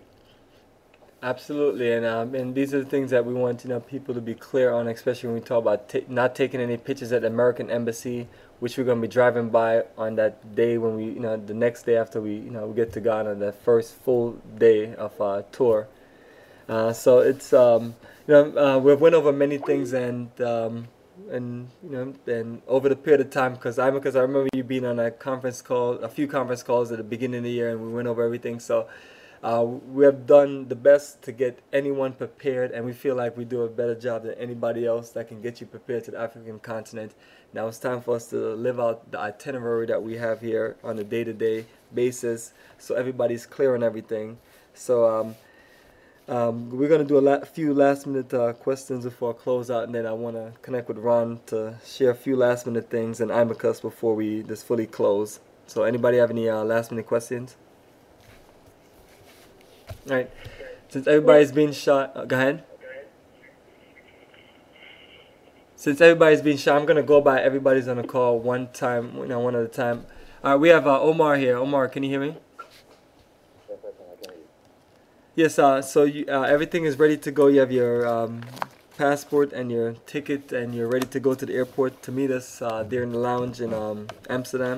Absolutely, and um, and these are the things that we want you know people to be clear on, especially when we talk about t- not taking any pictures at the American Embassy, which we're gonna be driving by on that day when we you know the next day after we you know we get to Ghana, that first full day of our tour. Uh, so it's um, you know uh, we've went over many things and um, and you know and over the period of time because I because I remember you being on a conference call, a few conference calls at the beginning of the year, and we went over everything. So. Uh, we have done the best to get anyone prepared, and we feel like we do a better job than anybody else that can get you prepared to the African continent. Now it's time for us to live out the itinerary that we have here on a day-to-day basis, so everybody's clear on everything. So um, um, we're going to do a la- few last-minute uh, questions before I close out, and then I want to connect with Ron to share a few last-minute things and Imacus before we just fully close. So anybody have any uh, last-minute questions? All right. Since everybody's been shot, uh, go ahead. Since everybody's been shot, I'm gonna go by everybody's on the call one time, you know, one at a time. All right, we have uh, Omar here. Omar, can you hear me? Yes. Uh, so you, uh, everything is ready to go. You have your um, passport and your ticket, and you're ready to go to the airport to meet us uh, there in the lounge in um, Amsterdam.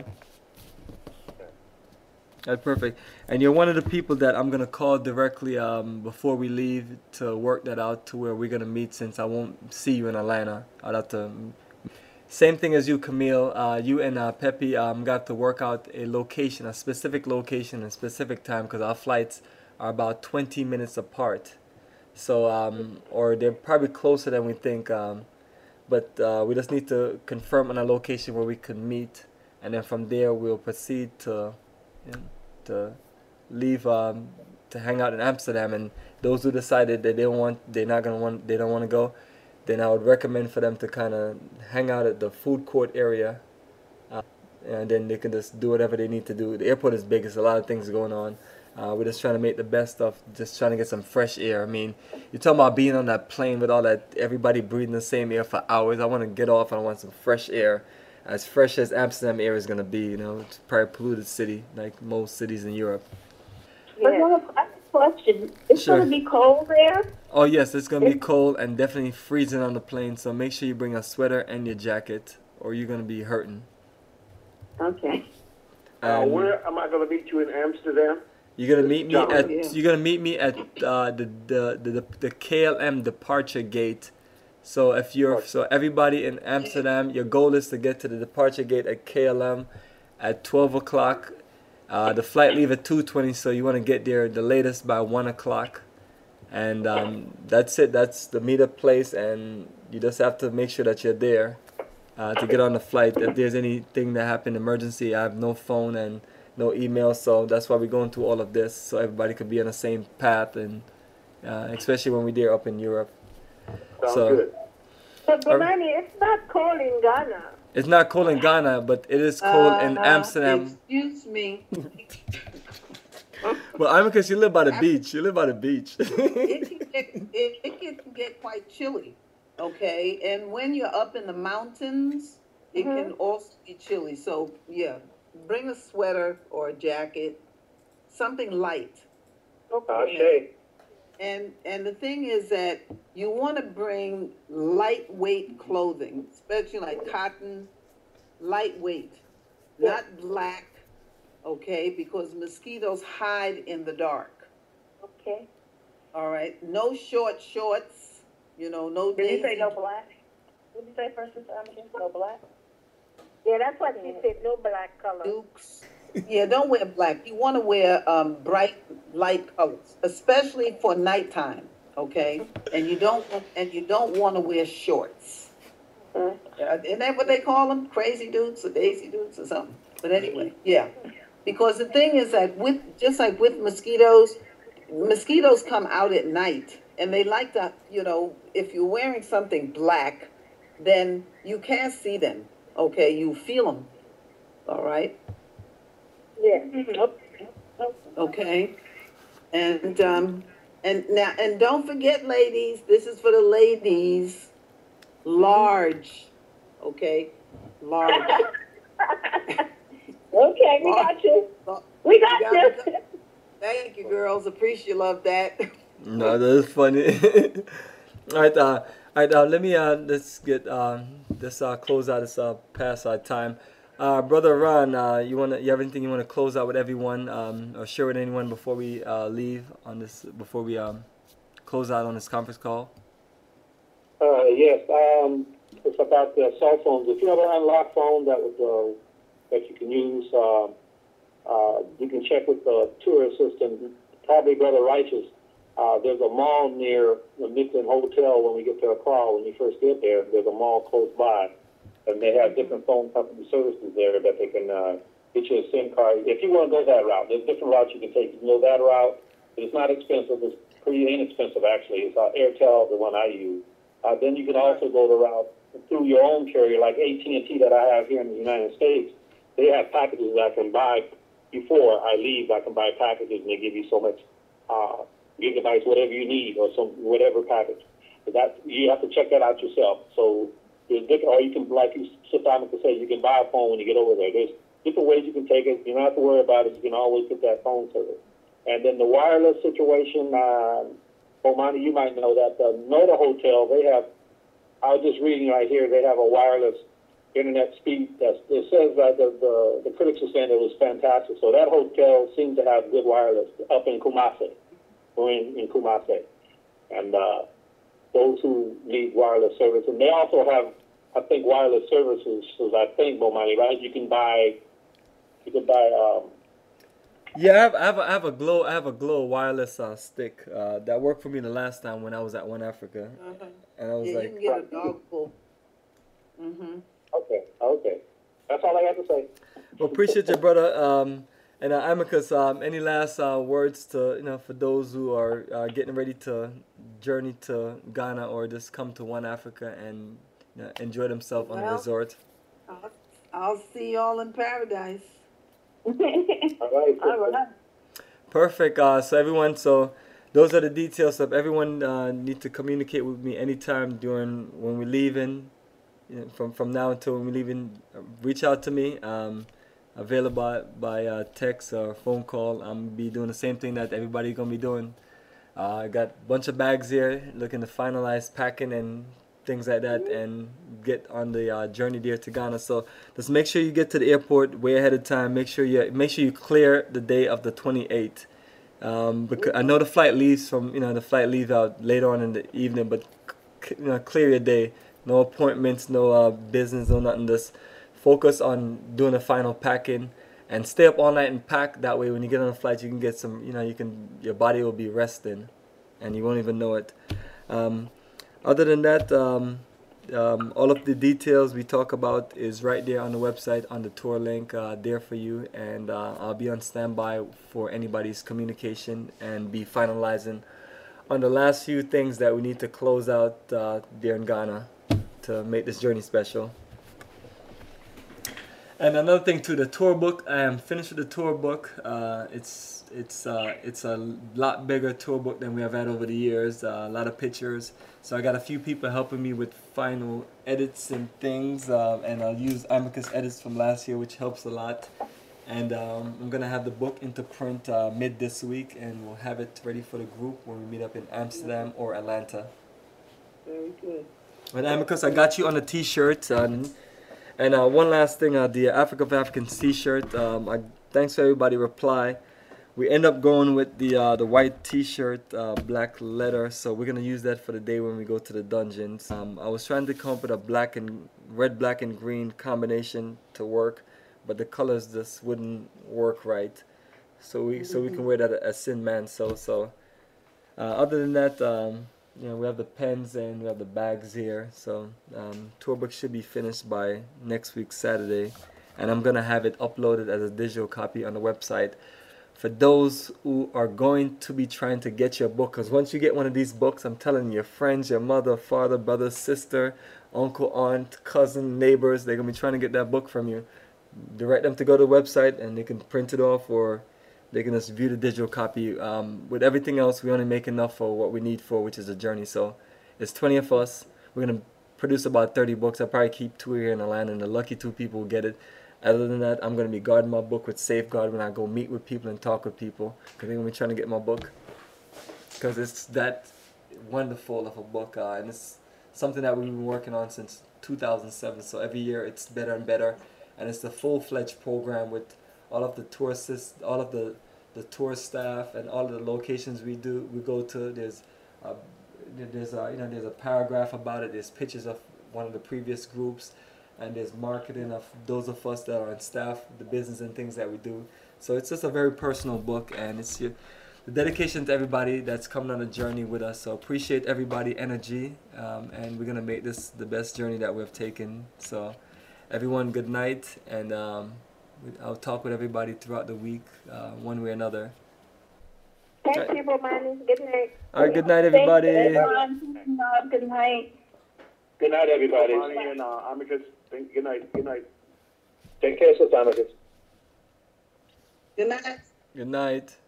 That's perfect. And you're one of the people that I'm going to call directly um, before we leave to work that out to where we're going to meet, since I won't see you in Atlanta. I'll have to... Same thing as you, Camille. Uh, you and uh, Pepe um, got to work out a location, a specific location, a specific time, because our flights are about twenty minutes apart. So, um, or they're probably closer than we think. Um, but uh, we just need to confirm on a location where we can meet. And then from there, we'll proceed to... You know, to leave um, to hang out in Amsterdam, and those who decided that they don't want they're not gonna want they don't want to go, then I would recommend for them to kind of hang out at the food court area, uh, and then they can just do whatever they need to do. The airport is big; there's a lot of things going on. Uh, we're just trying to make the best of just trying to get some fresh air. I mean, you're talking about being on that plane with all that everybody breathing the same air for hours. I want to get off and I want some fresh air. As fresh as Amsterdam air is going to be, you know, it's probably a polluted city, like most cities in Europe. But I have a question. It's Sure. going to be cold there? Oh, yes, it's going to be cold and definitely freezing on the plane, so make sure you bring a sweater and your jacket, or you're going to be hurting. Okay. Uh, And- where am I going to meet you in Amsterdam? You're gonna meet me John. at Yeah. you're gonna meet me at uh, the, the the the K L M departure gate. So if you're so everybody in Amsterdam, your goal is to get to the departure gate at K L M at twelve o'clock. Uh, the flight leave at two twenty, so you want to get there the latest by one o'clock. And um, that's it. That's the meetup place, and you just have to make sure that you're there uh, to get on the flight. If there's anything that happened, emergency, I have no phone and no email, so that's why we're going through all of this, so everybody could be on the same path, and uh, especially when we're there up in Europe. Sounds So- good. But Bomani, it's not cold in Ghana. It's not cold in Ghana, but it is cold in Uh, Amsterdam. Excuse me. Well, I'm because you live by the beach. You live by the beach. It can get, it, it can get quite chilly, okay? And when you're up in the mountains, it can also be chilly. So, yeah, bring a sweater or a jacket, something light. Ashe. And and the thing is that you want to bring lightweight clothing, especially like cotton, lightweight, not black, okay? Because mosquitoes hide in the dark. Okay. All right, no short shorts, you know, no. Did you say daisy no black? What did you say first time again? No black? Yeah, that's what she said. No black color. dukes. Yeah, don't wear black. You want to wear um, bright, light colors, especially for nighttime. Okay, and you don't and you don't want to wear shorts. Uh, isn't that what they call them? Crazy dudes or daisy dudes or something? But anyway, yeah. Because the thing is that with just like with mosquitoes, mosquitoes come out at night, and they like to, you know, if you're wearing something black, then you can't see them. Okay, you feel them. All right. Yeah. Okay. And um and now and don't forget, ladies, this is for the ladies. Large. Okay? Large. Okay, we got you. We got You you. got it? Thank you, girls. Appreciate love that. No, that's funny. All right, uh, all right. Uh, let me uh, let's get uh, this uh, close out this uh, past our time. Uh, Brother Ron, uh, you wanna you have anything you want to close out with everyone um, or share with anyone before we uh, leave on this before we um, close out on this conference call? Uh, yes, um, it's about the cell phones. If you have an unlocked phone that would, uh, that you can use, uh, uh, you can check with the tourist system. Probably Brother Righteous. Uh, there's a mall near the Midland Hotel when we get to Accra. When you first get there, there's a mall close by, and they have different phone company services there that they can uh, get you a SIM card. If you want to go that route, there's different routes you can take. You can go that route. It's not expensive. It's pretty inexpensive, actually. It's uh, Airtel, the one I use. Uh, then you can also go the route through your own carrier, like A T and T that I have here in the United States. They have packages that I can buy before I leave. I can buy packages, and they give you so much uh, gigabytes, whatever you need, or some whatever package. But that you have to check that out yourself. So there's different, or you can, like you Simon could say, you can buy a phone when you get over there. There's different ways you can take it. You don't have to worry about it. You can always get that phone service. And then the wireless situation. Uh, Omani, you might know that the Noda Hotel, they have, I was just reading right here, they have a wireless internet speed. That's, it says that the, the, the critics are saying it was fantastic. So that hotel seems to have good wireless up in Kumasi, or in, in Kumasi. And uh, those who need wireless service. And they also have, I think, wireless services, so I think, Omani, right? You can buy, you can buy, um, Yeah, I have, I have, a, I have a glow, I have a glow wireless uh, stick uh, that worked for me the last time when I was at One Africa, Uh-huh. and I was Yeah, like, you can get a dog full. Mm-hmm. okay, okay. That's all I have to say. well, appreciate you, brother. Um, and uh, Amicus, um, any last uh, words to you know for those who are uh, getting ready to journey to Ghana or just come to One Africa and you know, enjoy themselves on the Well, resort? I'll, I'll see y'all in paradise. All right. All right. Perfect. Uh, so everyone, so those are the details. Of everyone uh, need to communicate with me anytime during when we're leaving. You know, from from now until when we're leaving, uh, reach out to me. Um, available by uh, text or phone call. I'm be doing the same thing that everybody's gonna be doing. Uh, I got a bunch of bags here, looking to finalize packing and things like that, and get on the uh, journey there to Ghana. So just make sure you get to the airport way ahead of time. Make sure you make sure you clear the day of the twenty-eighth. Um, because I know the flight leaves from, you know, the flight leaves out later on in the evening, but c- you know, clear your day. No appointments, no uh, business, no nothing. Just focus on doing the final packing and stay up all night and pack. That way, when you get on the flight, you can get some, you know, you can, your body will be resting and you won't even know it. Um, other than that, um, um, all of the details we talk about is right there on the website on the tour link uh, there for you, and uh, I'll be on standby for anybody's communication and be finalizing on the last few things that we need to close out uh, there in Ghana to make this journey special. And another thing too, the tour book. I am finished with the tour book. Uh, it's it's uh, it's a lot bigger tour book than we have had over the years. Uh, a lot of pictures. So I got a few people helping me with final edits and things. Uh, and I'll use Amicus edits from last year, which helps a lot. And um, I'm gonna have the book into print uh, mid this week, and we'll have it ready for the group when we meet up in Amsterdam or Atlanta. Very good. And Amicus, I got you on a T-shirt. Um, And uh, one last thing, uh, the Africa of Africans T-shirt. Um, I, thanks for everybody reply. We end up going with the uh, the white T-shirt, uh, black letter. So we're gonna use that for the day when we go to the dungeons. Um, I was trying to come up with a black and red, black and green combination to work, but the colors just wouldn't work right. So we so we can wear that as Sin Man. So so. Uh, other than that. Um, You know, we have the pens and we have the bags here. So um, tour book should be finished by next week Saturday, and I'm gonna have it uploaded as a digital copy on the website for those who are going to be trying to get your book. Because once you get one of these books, I'm telling you, your friends, your mother, father, brother, sister, uncle, aunt, cousin, neighbors, they're gonna be trying to get that book from you. Direct them to go to the website and they can print it off, or they can just view the digital copy. Um, with everything else, we only make enough for what we need for, which is a journey. So it's twenty of us. We're going to produce about thirty books. I'll probably keep two here in Atlanta, and the lucky two people will get it. Other than that, I'm going to be guarding my book with Safeguard when I go meet with people and talk with people, because they're going to be trying to get my book. Because it's that wonderful of a book, uh, and it's something that we've been working on since two thousand seven. So every year it's better and better. And it's the full-fledged program with all of the tour assist, all of the the tour staff and all of the locations we do we go to. There's uh, there's a you know there's a paragraph about it. There's pictures of one of the previous groups, and there's marketing of those of us that are on staff, the business and things that we do. So it's just a very personal book, and it's your, the dedication to everybody that's coming on a journey with us. So appreciate everybody energy, um, and we're gonna make this the best journey that we've taken. So everyone, good night, and um, I'll talk with everybody throughout the week, uh, one way or another. Thank right. you, Bomani. Good night. All right, good night, everybody. Thanks, everyone. Good night. Good night, everybody. Bonnie and uh, Amicus, thank- good night. Good night. Take care, Sis Amicus. Good night. Good night.